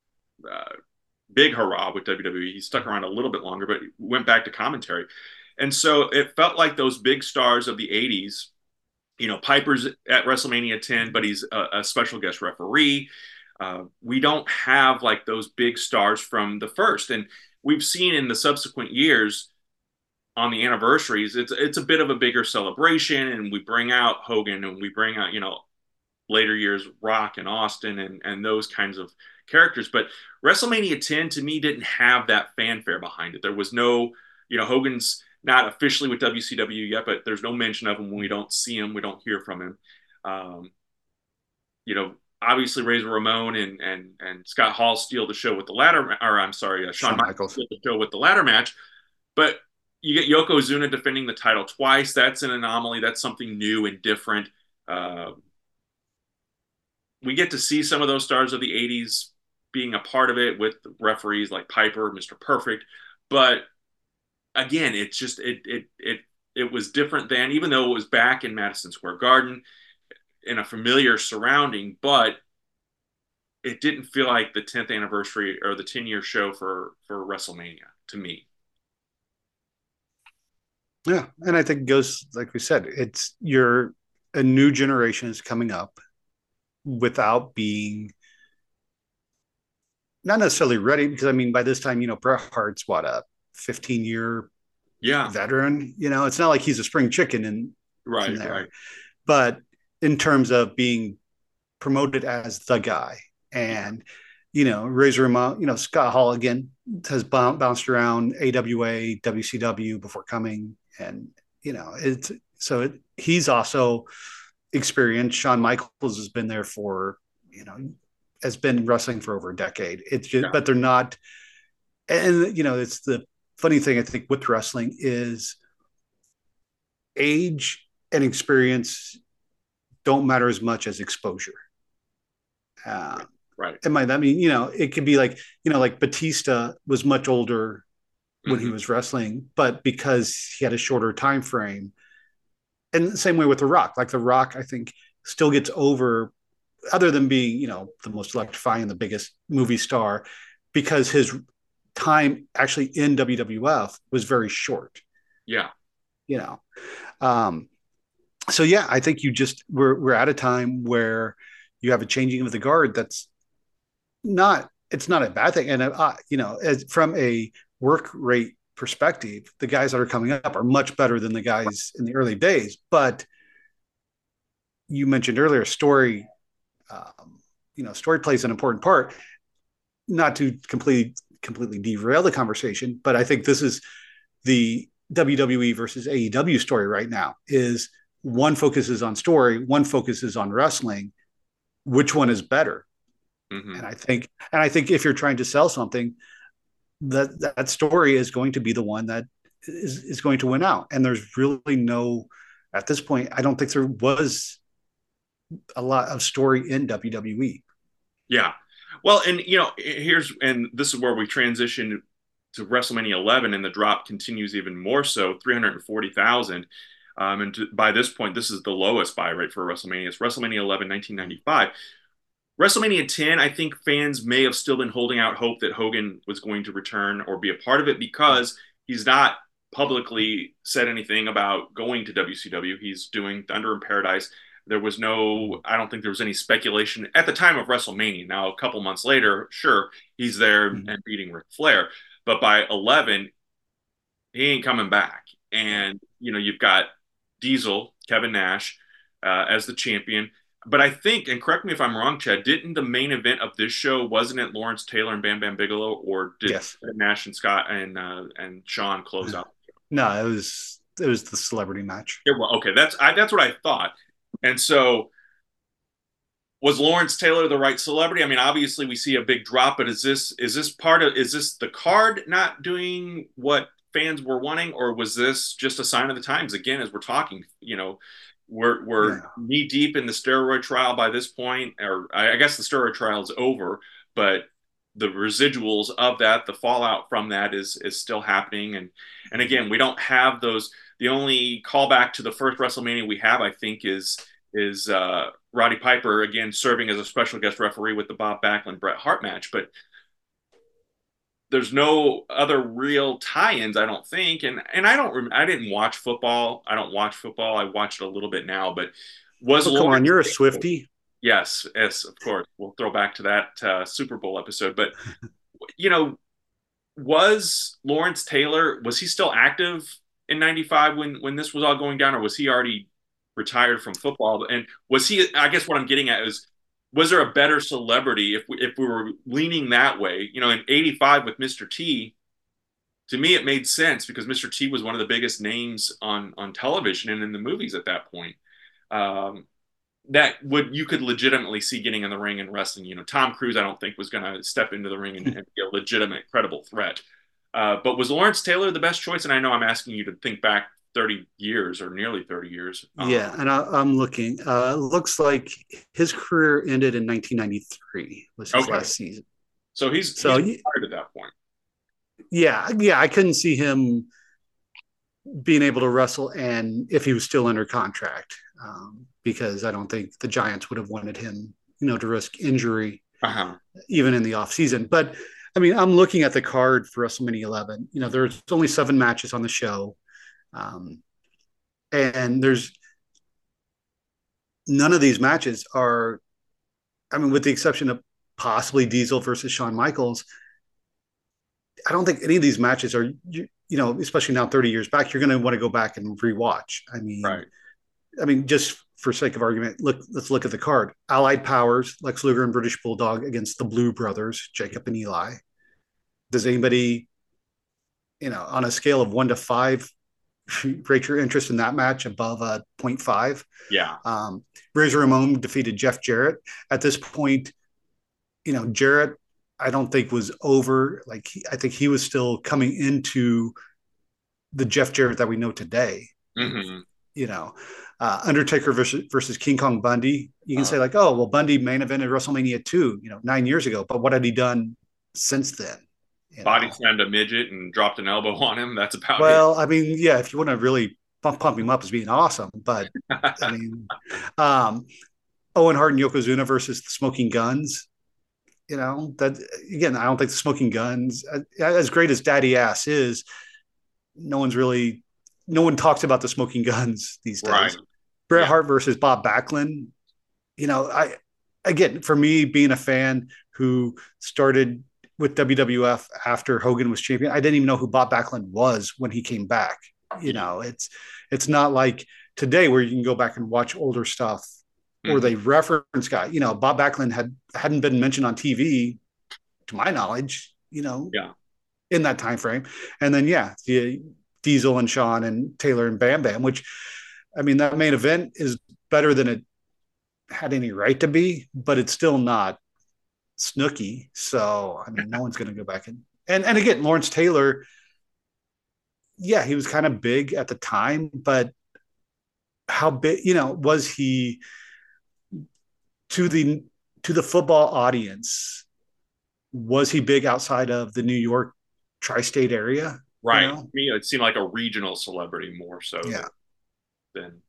big hurrah with WWE. He stuck around a little bit longer, but went back to commentary. And so it felt like those big stars of the 80s, you know, Piper's at WrestleMania 10, but he's a special guest referee. We don't have like those big stars from the first. And we've seen in the subsequent years on the anniversaries, it's a bit of a bigger celebration, and we bring out Hogan, and we bring out, you know, later years, Rock and Austin and those kinds of characters. But WrestleMania 10 to me didn't have that fanfare behind it. There was no, you know, Hogan's not officially with WCW yet, but there's no mention of him. When we don't see him, we don't hear from him. You know, obviously Razor Ramon and Scott Hall steal the show with the ladder, or I'm sorry, Shawn Michaels steal the show with the ladder match. But you get Yokozuna defending the title twice. That's an anomaly. That's something new and different. We get to see some of those stars of the 80s being a part of it with referees like Piper, Mr. Perfect. But again, it's just it was different then, even though it was back in Madison Square Garden in a familiar surrounding, but it didn't feel like the 10th anniversary or the 10-year show for WrestleMania to me. Yeah, and I think it goes, like we said, it's a new generation is coming up without being not necessarily ready, because I mean, by this time, Bret Hart's what, a 15-year veteran. It's not like he's a spring chicken in there. Right. But in terms of being promoted as the guy, and Razor Ramon, Scott Hall again has bounced around AWA, WCW before coming, and he's also experienced. Shawn Michaels has been there for has been wrestling for over a decade. It's just, but they're not, and it's the funny thing I think with wrestling is age and experience don't matter as much as exposure. Right. It could be like Batista was much older when he was wrestling, but because he had a shorter time frame. And the same way with The Rock. Like The Rock, I think, still gets over, other than being, the most electrifying, the biggest movie star, because his time actually in WWF was very short. Yeah. So yeah, I think we're at a time where you have a changing of the guard. It's not a bad thing. And, from a work rate perspective, the guys that are coming up are much better than the guys in the early days. But you mentioned earlier, story plays an important part. Not to completely derail the conversation, but I think this is the WWE versus AEW story right now. Is one focuses on story, one focuses on wrestling. Which one is better? Mm-hmm. And I think if you're trying to sell something, that story is going to be the one that is going to win out. And there's really at this point, I don't think there was a lot of story in WWE. Yeah. Well, and this is where we transition to WrestleMania 11, and the drop continues even more so, 340,000. By this point, this is the lowest buy rate for WrestleMania. It's WrestleMania 11, 1995. WrestleMania 10, I think fans may have still been holding out hope that Hogan was going to return or be a part of it, because he's not publicly said anything about going to WCW. He's doing Thunder in Paradise. I don't think there was any speculation at the time of WrestleMania. Now, a couple months later, sure, he's there and beating Ric Flair. But by 11, he ain't coming back. And, you've got Diesel, Kevin Nash, as the champion. But I think, and correct me if I'm wrong, Chad, didn't the main event of this show, wasn't it Lawrence Taylor and Bam Bam Bigelow, or did Nash and Scott and Shawn close out? No, it was the celebrity match. Yeah, well, okay, that's what I thought. And so, was Lawrence Taylor the right celebrity? I mean, obviously we see a big drop, but is this the card not doing what fans were wanting, or was this just a sign of the times? Again, as we're talking, we're knee deep in the steroid trial by this point, or I guess the steroid trial is over, but the residuals of that, the fallout from that is still happening. And again, we don't have those. The only callback to the first WrestleMania we have, I think, is Roddy Piper again serving as a special guest referee with the Bob Backlund Bret Hart match, but there's no other real tie-ins, I don't think. And I didn't watch football. I don't watch football. I watched a little bit now, but come on, you're a Swiftie. Yes, of course. We'll throw back to that Super Bowl episode. But, was Lawrence Taylor, was he still active in 95 when this was all going down, or was he already retired from football? And was he, I guess what I'm getting at is, was there a better celebrity if we were leaning that way? In 85 with Mr. T, to me, it made sense because Mr. T was one of the biggest names on television and in the movies at that point. you could legitimately see getting in the ring and wrestling. You know, Tom Cruise, I don't think was going to step into the ring and be a legitimate, credible threat. But was Lawrence Taylor the best choice? And I know I'm asking you to think back 30 years or nearly 30 years. Yeah, and I'm looking. Looks like his career ended in 1993 was his last season. So he's retired at that point. Yeah, I couldn't see him being able to wrestle, and if he was still under contract, because I don't think the Giants would have wanted him, to risk injury, even in the off season. But I mean, I'm looking at the card for WrestleMania 11. There's only 7 matches on the show, and there's none of these matches are, I mean, with the exception of possibly Diesel versus Shawn Michaels, I don't think any of these matches are, especially now 30 years back, you're going to want to go back and rewatch. I mean, right. I mean, just for sake of argument, let's look at the card. Allied Powers, Lex Luger and British Bulldog against the Blue Brothers, Jacob and Eli. Does anybody, on a scale of 1 to 5, rate your interest in that match above a 0.5? Yeah. Razor Ramon defeated Jeff Jarrett. At this point, Jarrett, I don't think was over. I think he was still coming into the Jeff Jarrett that we know today. Mm-hmm. Undertaker versus King Kong Bundy. You can say Bundy main evented WrestleMania 2, 9 years ago. But what had he done since then? Body slammed a midget and dropped an elbow on him. That's about it. Well, I mean, yeah, if you want to really pump him up as being awesome. But, I mean, Owen Hart and Yokozuna versus the Smoking Guns. That, again, I don't think the Smoking Guns, as great as Daddy Ass is, no one talks about the Smoking Guns these days. Right. Bret Hart versus Bob Backlund. For me, being a fan who started with WWF after Hogan was champion, I didn't even know who Bob Backlund was when he came back. It's not like today where you can go back and watch older stuff or they reference guy. Bob Backlund hadn't been mentioned on TV, to my knowledge. In that time frame, and then the Diesel and Shawn and Taylor and Bam Bam, which, I mean, that main event is better than it had any right to be, but it's still not Snooki. So, I mean, no one's going to go back and again, Lawrence Taylor, he was kind of big at the time, but how big, was he to the football audience? Was he big outside of the New York tri-state area? Right. To me, it seemed like a regional celebrity more so than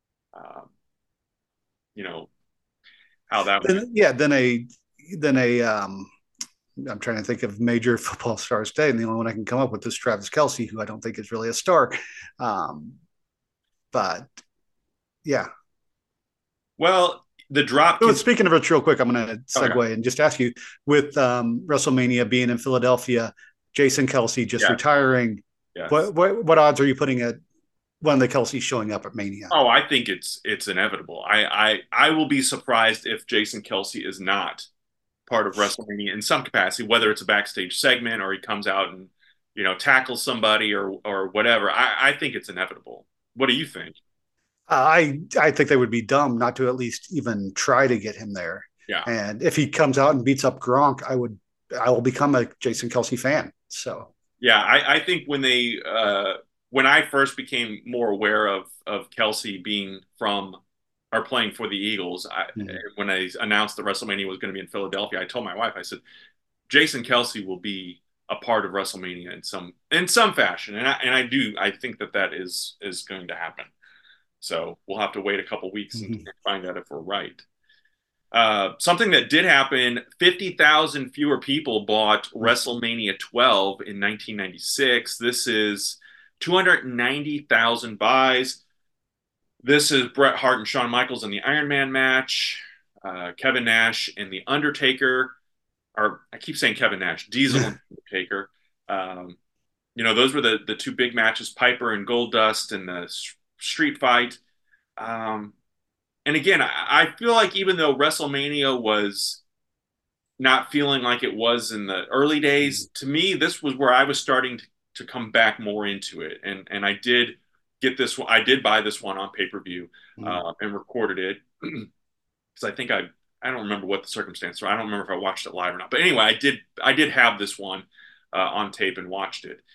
how that was. Then I'm trying to think of major football stars today, and the only one I can come up with is Travis Kelce, who I don't think is really a star. But yeah. Well, the drop. Speaking of it, real quick, I'm going to segue and just ask you, with WrestleMania being in Philadelphia, Jason Kelce just retiring. Yes. What odds are you putting at one of the Kelce's showing up at Mania? Oh, I think it's inevitable. I will be surprised if Jason Kelce is not part of WrestleMania in some capacity, whether it's a backstage segment or he comes out and tackles somebody or whatever. I think it's inevitable. What do you think? I think they would be dumb not to at least even try to get him there. Yeah. And if he comes out and beats up Gronk, I will become a Jason Kelce fan. So yeah, I think when I first became more aware of Kelce being from or playing for the Eagles, when I announced that WrestleMania was going to be in Philadelphia, I told my wife, I said, Jason Kelce will be a part of WrestleMania in some fashion, and I think that is going to happen. So we'll have to wait a couple weeks and find out if we're right. Something that did happen, 50,000 fewer people bought WrestleMania 12 in 1996. This is 290,000 buys. This is Bret Hart and Shawn Michaels in the Iron Man match, Kevin Nash and The Undertaker, or I keep saying Kevin Nash, Diesel and Undertaker. Those were the two big matches, Piper and Goldust and the street fight. And again, I feel like even though WrestleMania was not feeling like it was in the early days, to me, this was where I was starting to come back more into it. And I did get this one. I did buy this one on pay-per-view and recorded it. because I think I don't remember what the circumstance was. I don't remember if I watched it live or not. But anyway, I did have this one on tape and watched it.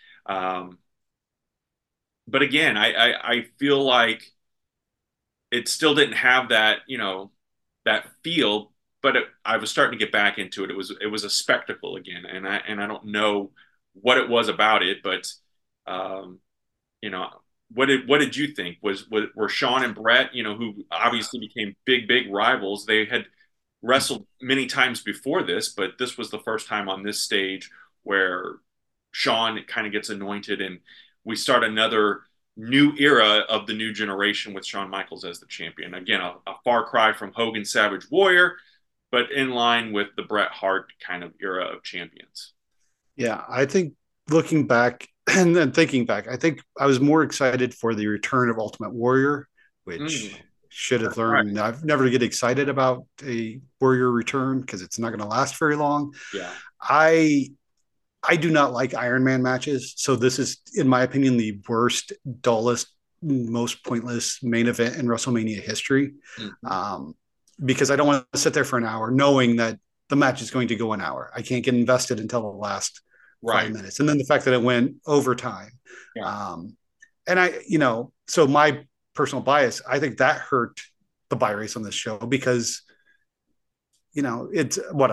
But again, I feel like it still didn't have that, that feel, but I was starting to get back into it. It was a spectacle again, and I don't know what it was about it, but you know, what did you think? Were Shawn and Brett, who obviously became big rivals? They had wrestled many times before this, but this was the first time on this stage where Shawn kind of gets anointed, and we start another new era of the new generation with Shawn Michaels as the champion. Again, a far cry from Hogan Savage Warrior, but in line with the Bret Hart kind of era of champions. Yeah, I think looking back and then thinking back, I think I was more excited for the return of Ultimate Warrior, which should have learned. Right. I've never get excited about a Warrior return because it's not going to last very long. Yeah. I do not like Iron Man matches. So this is, in my opinion, the worst, dullest, most pointless main event in WrestleMania history. Because I don't want to sit there for an hour knowing that the match is going to go an hour. I can't get invested until the last 5 minutes. And then the fact that it went overtime. Yeah. And so my personal bias, I think that hurt the buy race on this show because, it's what, a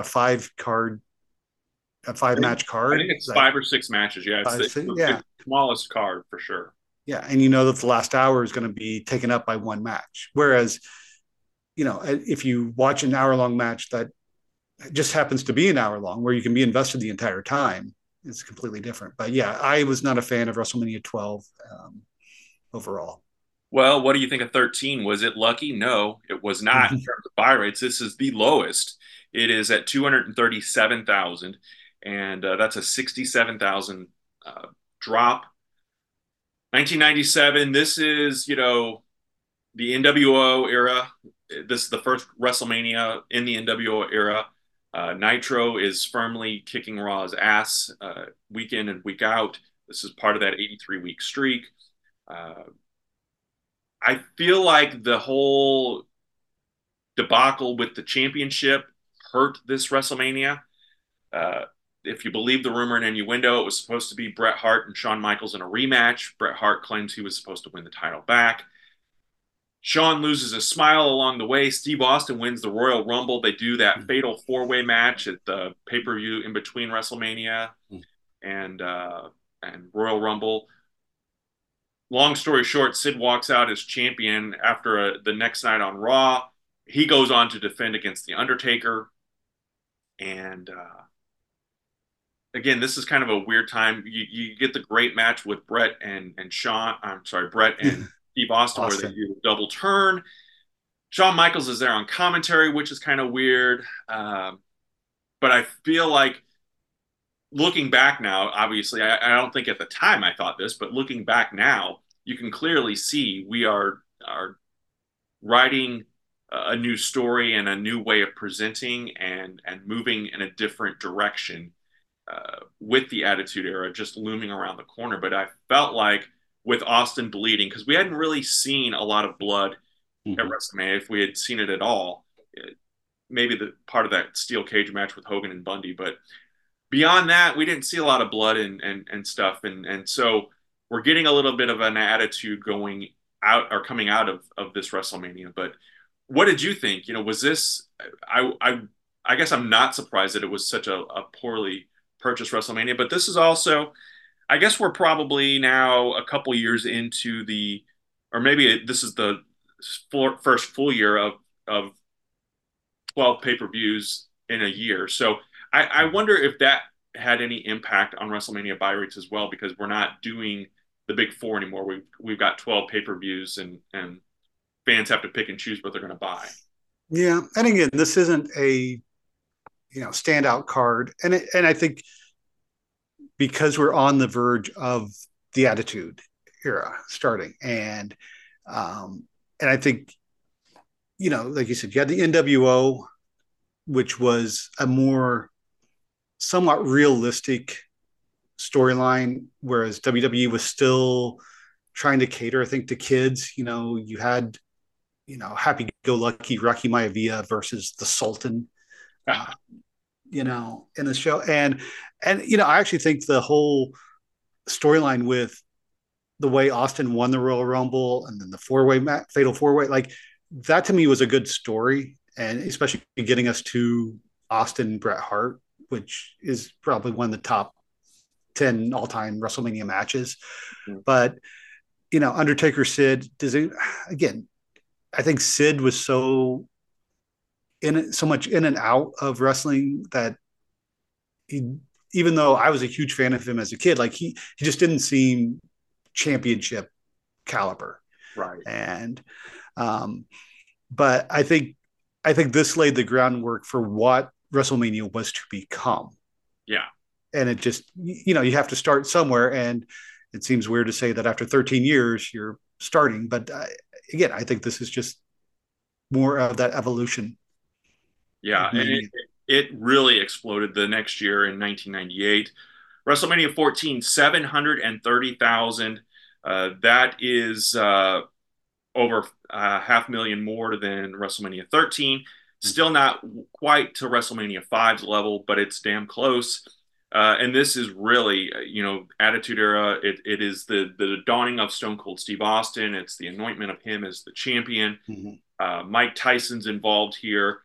5-match card. I think it's 5 or 6 matches. Yeah. It's the smallest card for sure. Yeah. And that the last hour is going to be taken up by one match. Whereas, if you watch an hour-long match that just happens to be an hour long where you can be invested the entire time, it's completely different. But yeah, I was not a fan of WrestleMania 12 overall. Well, what do you think of 13? Was it lucky? No, it was not in terms of buy rates. This is the lowest. It is at 237,000, and that's a 67,000 drop. 1997, this is, the NWO era. This is the first WrestleMania in the NWO era. Nitro is firmly kicking Raw's ass week in and week out. This is part of that 83-week streak. I feel like the whole debacle with the championship hurt this WrestleMania. If you believe the rumor and innuendo, it was supposed to be Bret Hart and Shawn Michaels in a rematch. Bret Hart claims he was supposed to win the title back. Shawn loses a smile along the way. Steve Austin wins the Royal Rumble. They do that fatal 4-way match at the pay-per-view in between WrestleMania and Royal Rumble. Long story short, Sid walks out as champion after the next night on Raw. He goes on to defend against The Undertaker. And again, this is kind of a weird time. You get the great match with Bret and Steve Austin, where they do a double turn. Shawn Michaels is there on commentary, which is kind of weird. But I feel like looking back now, obviously, I don't think at the time I thought this, but looking back now, you can clearly see we are writing a new story and a new way of presenting and moving in a different direction with the Attitude Era just looming around the corner. But I felt like with Austin bleeding, because we hadn't really seen a lot of blood at WrestleMania. If we had seen it at all, maybe the part of that steel cage match with Hogan and Bundy, but beyond that, we didn't see a lot of blood and stuff. And so we're getting a little bit of an attitude going out or coming out of this WrestleMania. But what did you think? Was this, I guess I'm not surprised that it was such a poorly purchased WrestleMania, but this is also, I guess we're probably now a couple years into or maybe this is the first full year of 12 pay-per-views in a year. So I wonder if that had any impact on WrestleMania buy rates as well, because we're not doing the big 4 anymore. We've got 12 pay-per-views and fans have to pick and choose what they're going to buy. Yeah. And again, this isn't a, standout card. And I think because we're on the verge of the Attitude Era starting, and I think, like you said, you had the NWO, which was a more somewhat realistic storyline, whereas WWE was still trying to cater, I think, to kids. You had, Happy happy-go-lucky Rocky Maivia versus the Sultan, in the show. And I actually think the whole storyline with the way Austin won the Royal Rumble and then the fatal four-way, like that to me was a good story. And especially getting us to Austin Bret Hart, which is probably one of the top 10 all-time WrestleMania matches. Mm-hmm. But, Undertaker, Sid, again, I think Sid was so much in and out of wrestling that even though I was a huge fan of him as a kid, like he just didn't seem championship caliber. Right. And, but I think this laid the groundwork for what WrestleMania was to become. Yeah. And it just, you have to start somewhere. And it seems weird to say that after 13 years you're starting, but again, I think this is just more of that evolution. Yeah. And it really exploded the next year in 1998. WrestleMania 14, 730,000. That is over 500,000 more than WrestleMania 13. Still not quite to WrestleMania 5's level, but it's damn close. And this is really, Attitude Era. It is the dawning of Stone Cold Steve Austin. It's the anointment of him as the champion. Mm-hmm. Mike Tyson's involved here.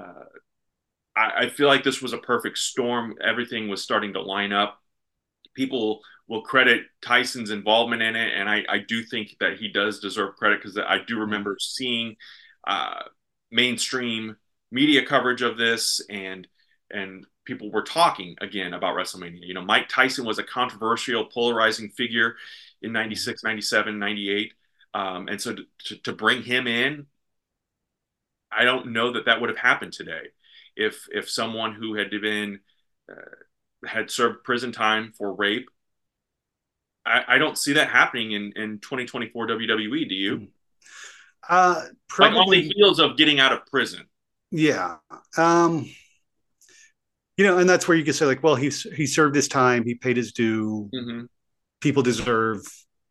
I feel like this was a perfect storm. Everything was starting to line up. People will credit Tyson's involvement in it, and I do think that he does deserve credit because I do remember seeing mainstream media coverage of this, and people were talking again about WrestleMania. Mike Tyson was a controversial, polarizing figure in 96, 97, 98. And so to bring him in, I don't know that would have happened today. If someone who had been had served prison time for rape, I don't see that happening in 2024 WWE. Do you? Probably like on the heels of getting out of prison. Yeah. And that's where you can say like, well, he served his time, he paid his due. Mm-hmm. People deserve,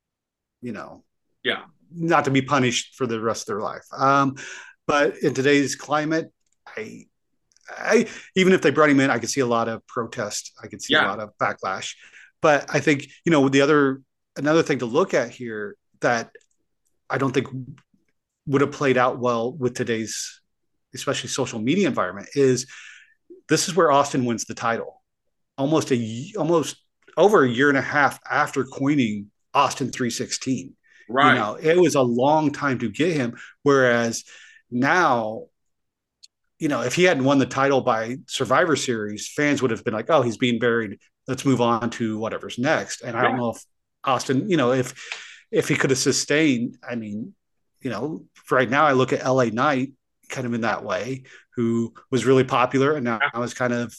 not to be punished for the rest of their life. But in today's climate, I even if they brought him in, I could see a lot of protest. I could see a lot of backlash. But I think, another thing to look at here that I don't think would have played out well with today's, especially social media environment, is this is where Austin wins the title. Almost over a year and a half after coining Austin 316. Right. It was a long time to get him. Whereas now, if he hadn't won the title by Survivor Series, fans would have been like, oh, he's being buried. Let's move on to whatever's next. And I don't know if Austin, if he could have sustained, right now I look at LA Knight kind of in that way, who was really popular and now is kind of,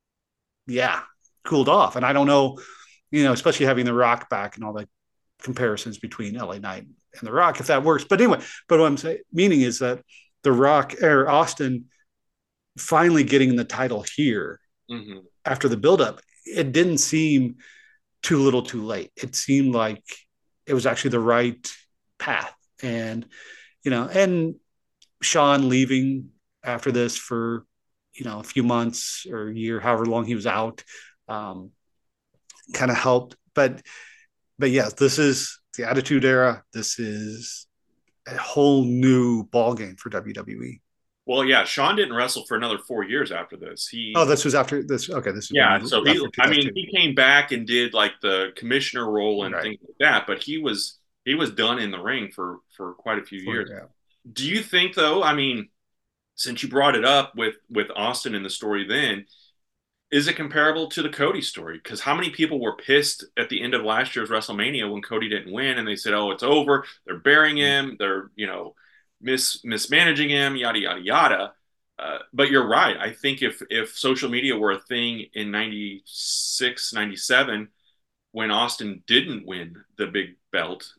cooled off. And I don't know, especially having The Rock back and all the comparisons between LA Knight and The Rock, if that works. But anyway, what I'm meaning is that The Rock or Austin finally getting the title here after the buildup, it didn't seem too little too late. It seemed like it was actually the right path. And, and Shawn leaving after this for, a few months or a year, however long he was out, kind of helped. But yes, this is the Attitude Era. This is a whole new ballgame for WWE. Well, yeah, Shawn didn't wrestle for another 4 years after this. This was after this. Okay, this is so he came back and did like the commissioner role and things like that, but he was done in the ring for quite a few years. Yeah. Do you think though? Since you brought it up with Austin in the story, then is it comparable to the Cody story? Because how many people were pissed at the end of last year's WrestleMania when Cody didn't win, and they said, "Oh, it's over. They're burying him. They're mismanaging him, yada, yada, yada." But you're right. I think if social media were a thing in 96, 97, when Austin didn't win the big belt,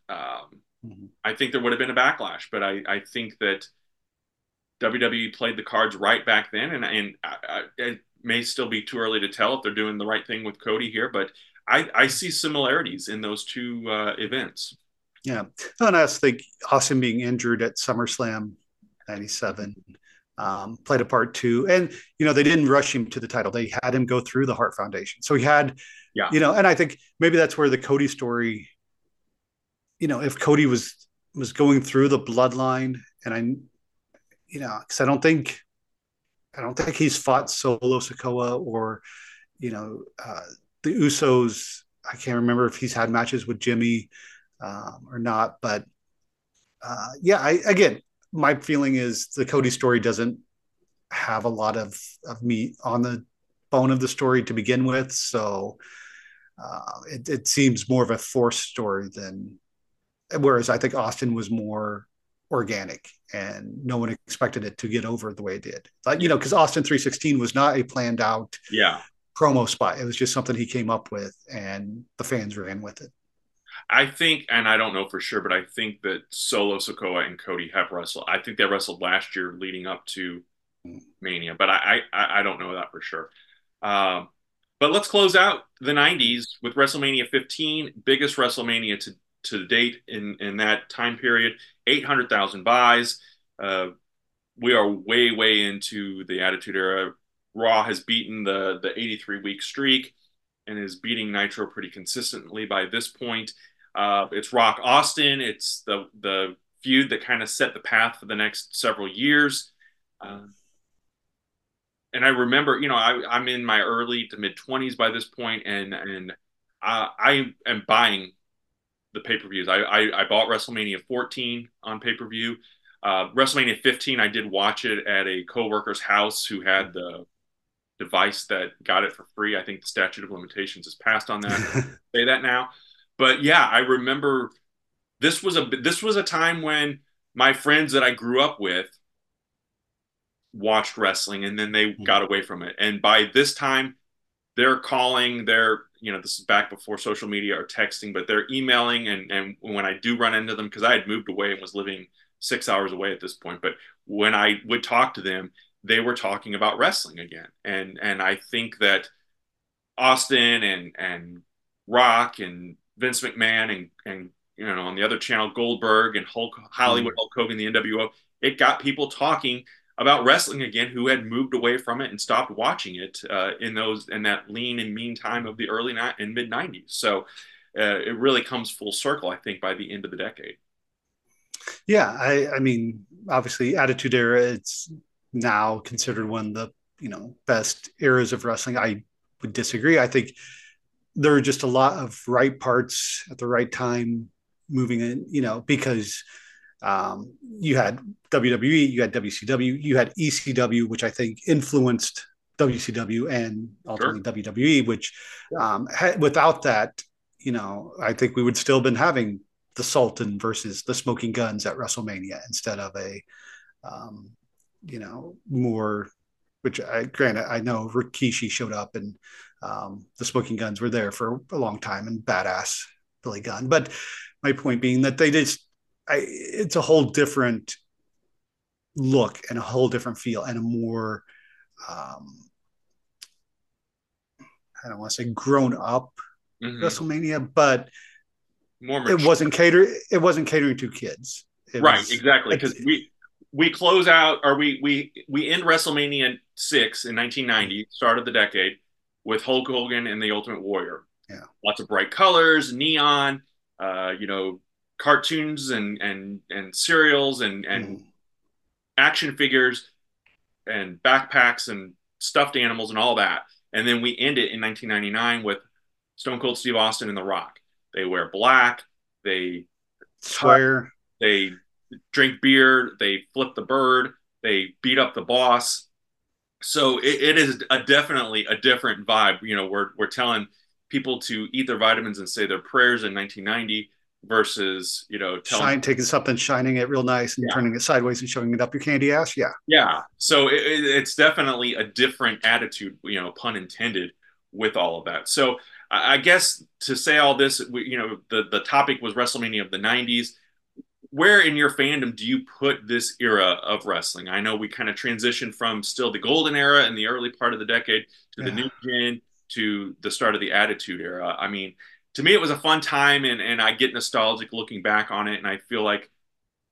I think there would have been a backlash. But I think that WWE played the cards right back then. And it may still be too early to tell if they're doing the right thing with Cody here. But I see similarities in those two events. Yeah. And I think Austin being injured at SummerSlam 97. Played a part too. And, they didn't rush him to the title. They had him go through the Hart Foundation. So he had, and I think maybe that's where the Cody story, if Cody was going through the bloodline, and because I don't think he's fought Solo Sikoa or, the Usos. I can't remember if he's had matches with Jimmy or not, but again, my feeling is the Cody story doesn't have a lot of meat on the bone of the story to begin with. So it seems more of a forced story whereas I think Austin was more organic and no one expected it to get over the way it did. Because Austin 316 was not a planned out promo spot. It was just something he came up with and the fans ran with it. I think, and I don't know for sure, but I think that Solo Sikoa and Cody have wrestled. I think they wrestled last year leading up to Mania, but I don't know that for sure. But let's close out the 90s with WrestleMania 15, biggest WrestleMania to date in that time period, 800,000 buys. We are way into the Attitude Era. Raw has beaten the 83-week streak and is beating Nitro pretty consistently by this point. It's Rock Austin. It's the feud that kind of set the path for the next several years. And I remember, I'm in my early to mid 20s by this point, and I am buying the pay-per-views. I bought WrestleMania 14 on pay-per-view. WrestleMania 15, I did watch it at a coworker's house who had the device that got it for free. I think the statute of limitations is passed on that. Say that now. But yeah, I remember this was a time when my friends that I grew up with watched wrestling and then they got away from it. And by this time, they're calling, this is back before social media or texting, but they're emailing. And when I do run into them, because I had moved away and was living 6 hours away at this point, but when I would talk to them, they were talking about wrestling again. And I think that Austin and Rock and Vince McMahon and on the other channel, Goldberg and Hollywood Hulk Hogan, the NWO, it got people talking about wrestling again who had moved away from it and stopped watching it in that lean and mean time of the early and mid 90s. So it really comes full circle, I think, by the end of the decade. Yeah. I mean, obviously Attitude Era, it's now considered one of the, best eras of wrestling. I would disagree. I think there were just a lot of right parts at the right time moving in, because you had WWE, you had WCW, you had ECW, which I think influenced WCW and ultimately WWE, which without that, I think we would still been having the Sultan versus the Smoking Guns at WrestleMania instead of a, more, which I know Rikishi showed up and the Smoking Guns were there for a long time and badass Billy Gunn. But my point being that it's a whole different look and a whole different feel and a more, I don't want to say grown up WrestleMania, but more it wasn't catering to kids. Exactly. Because we close out, or we end WrestleMania 6 in 1990, start of the decade, with Hulk Hogan and the Ultimate Warrior. Yeah, lots of bright colors, neon, cartoons and cereals and action figures and backpacks and stuffed animals and all that. And then we end it in 1999 with Stone Cold Steve Austin and The Rock. They wear black, they swear, they drink beer, they flip the bird, they beat up the boss. So it is definitely a different vibe. We're telling people to eat their vitamins and say their prayers in 1990 versus, taking something, shining it real nice and turning it sideways and shoving it up your candy ass. Yeah. Yeah. So it's definitely a different attitude, pun intended, with all of that. So I guess to say all this, the topic was WrestleMania of the 90s. Where in your fandom do you put this era of wrestling? I know we kind of transitioned from still the golden era in the early part of the decade to the new gen to the start of the Attitude Era. I mean, to me, it was a fun time and I get nostalgic looking back on it. And I feel like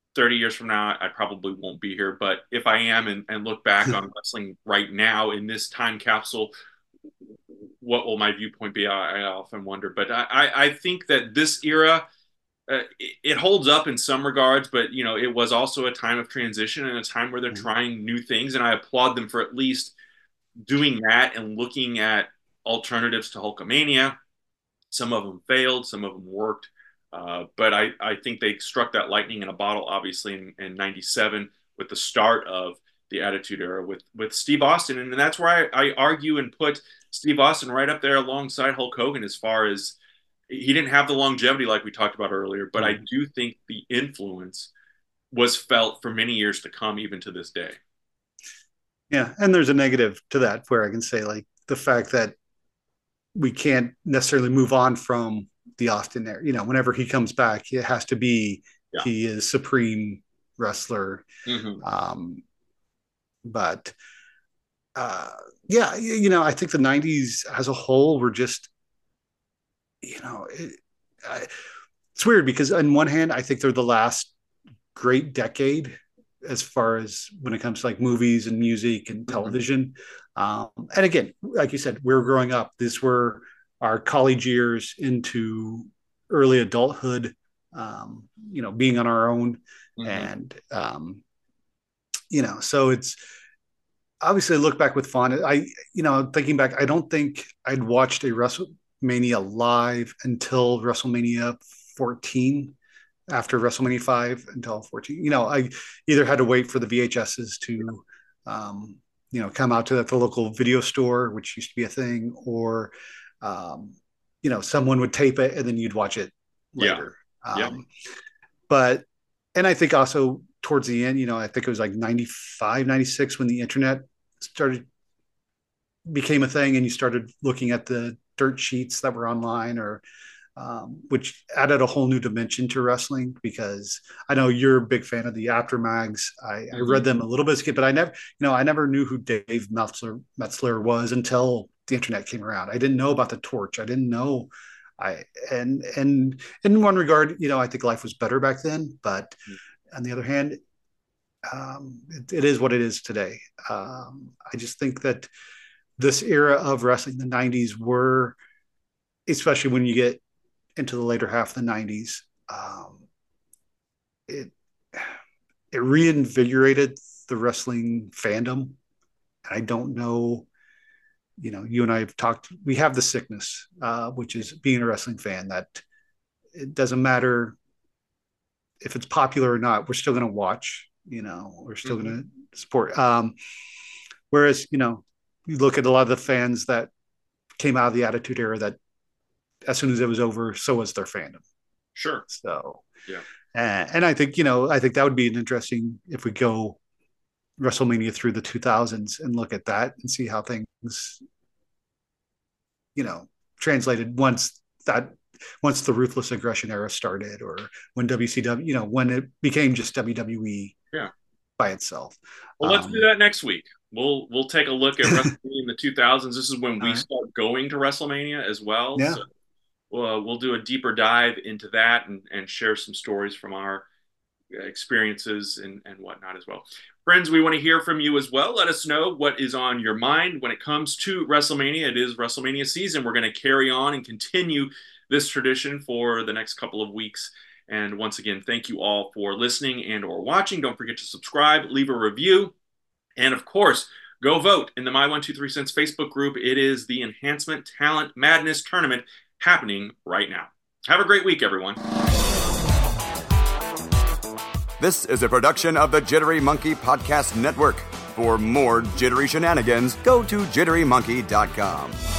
30 years from now, I probably won't be here. But if I am and look back on wrestling right now in this time capsule, what will my viewpoint be? I often wonder. But I think that this era, it holds up in some regards, but it was also a time of transition and a time where they're trying new things, and I applaud them for at least doing that and looking at alternatives to Hulkamania. Some of them failed, some of them worked, but I think they struck that lightning in a bottle, obviously in '97 with the start of the Attitude Era with Steve Austin, and that's where I argue and put Steve Austin right up there alongside Hulk Hogan as far as. He didn't have the longevity like we talked about earlier, but I do think the influence was felt for many years to come, even to this day. Yeah, and there's a negative to that where I can say, like, the fact that we can't necessarily move on from the Austin era. Whenever he comes back, it has to be he is supreme wrestler. But I think the 90s as a whole were just, it's weird because on one hand, I think they're the last great decade as far as when it comes to like movies and music and television. And again, like you said, we're growing up. These were our college years into early adulthood, being on our own. And, so it's obviously I look back with fun. Thinking back, I don't think I'd watched a WrestleMania live until WrestleMania 14, after WrestleMania 5 until 14. I either had to wait for the VHSs to, come out to the local video store, which used to be a thing, or, someone would tape it and then you'd watch it later. But I think also towards the end, I think it was like 95, 96 when the internet became a thing and you started looking at the dirt sheets that were online, or which added a whole new dimension to wrestling, because I know you're a big fan of the Aftermags. I read them a little bit, but I never knew who Dave Metzler was until the internet came around. I didn't know about the Torch. I didn't know. And in one regard, I think life was better back then, but on the other hand, it is what it is today. I just think that this era of wrestling, the 90s, were, especially when you get into the later half of the 90s, it reinvigorated the wrestling fandom. And I don't know, you and I have talked, we have the sickness, which is being a wrestling fan, that it doesn't matter if it's popular or not, we're still going to watch, we're still going to support. Whereas, you look at a lot of the fans that came out of the Attitude Era, that as soon as it was over, so was their fandom. Sure. So, and I think, that would be an interesting, if we go WrestleMania through the 2000s and look at that and see how things, translated once the Ruthless Aggression era started, or when WCW, when it became just WWE by itself. Well, let's do that next week. We'll take a look at WrestleMania in the 2000s. This is when we start going to WrestleMania as well. Yeah. So we'll do a deeper dive into that and share some stories from our experiences and whatnot as well. Friends, we want to hear from you as well. Let us know what is on your mind when it comes to WrestleMania. It is WrestleMania season. We're going to carry on and continue this tradition for the next couple of weeks. And once again, thank you all for listening and or watching. Don't forget to subscribe, leave a review, and of course, go vote in the My 123 Cents Facebook group. It is the Enhancement Talent Madness Tournament happening right now. Have a great week, everyone. This is a production of the Jittery Monkey Podcast Network. For more jittery shenanigans, go to jitterymonkey.com.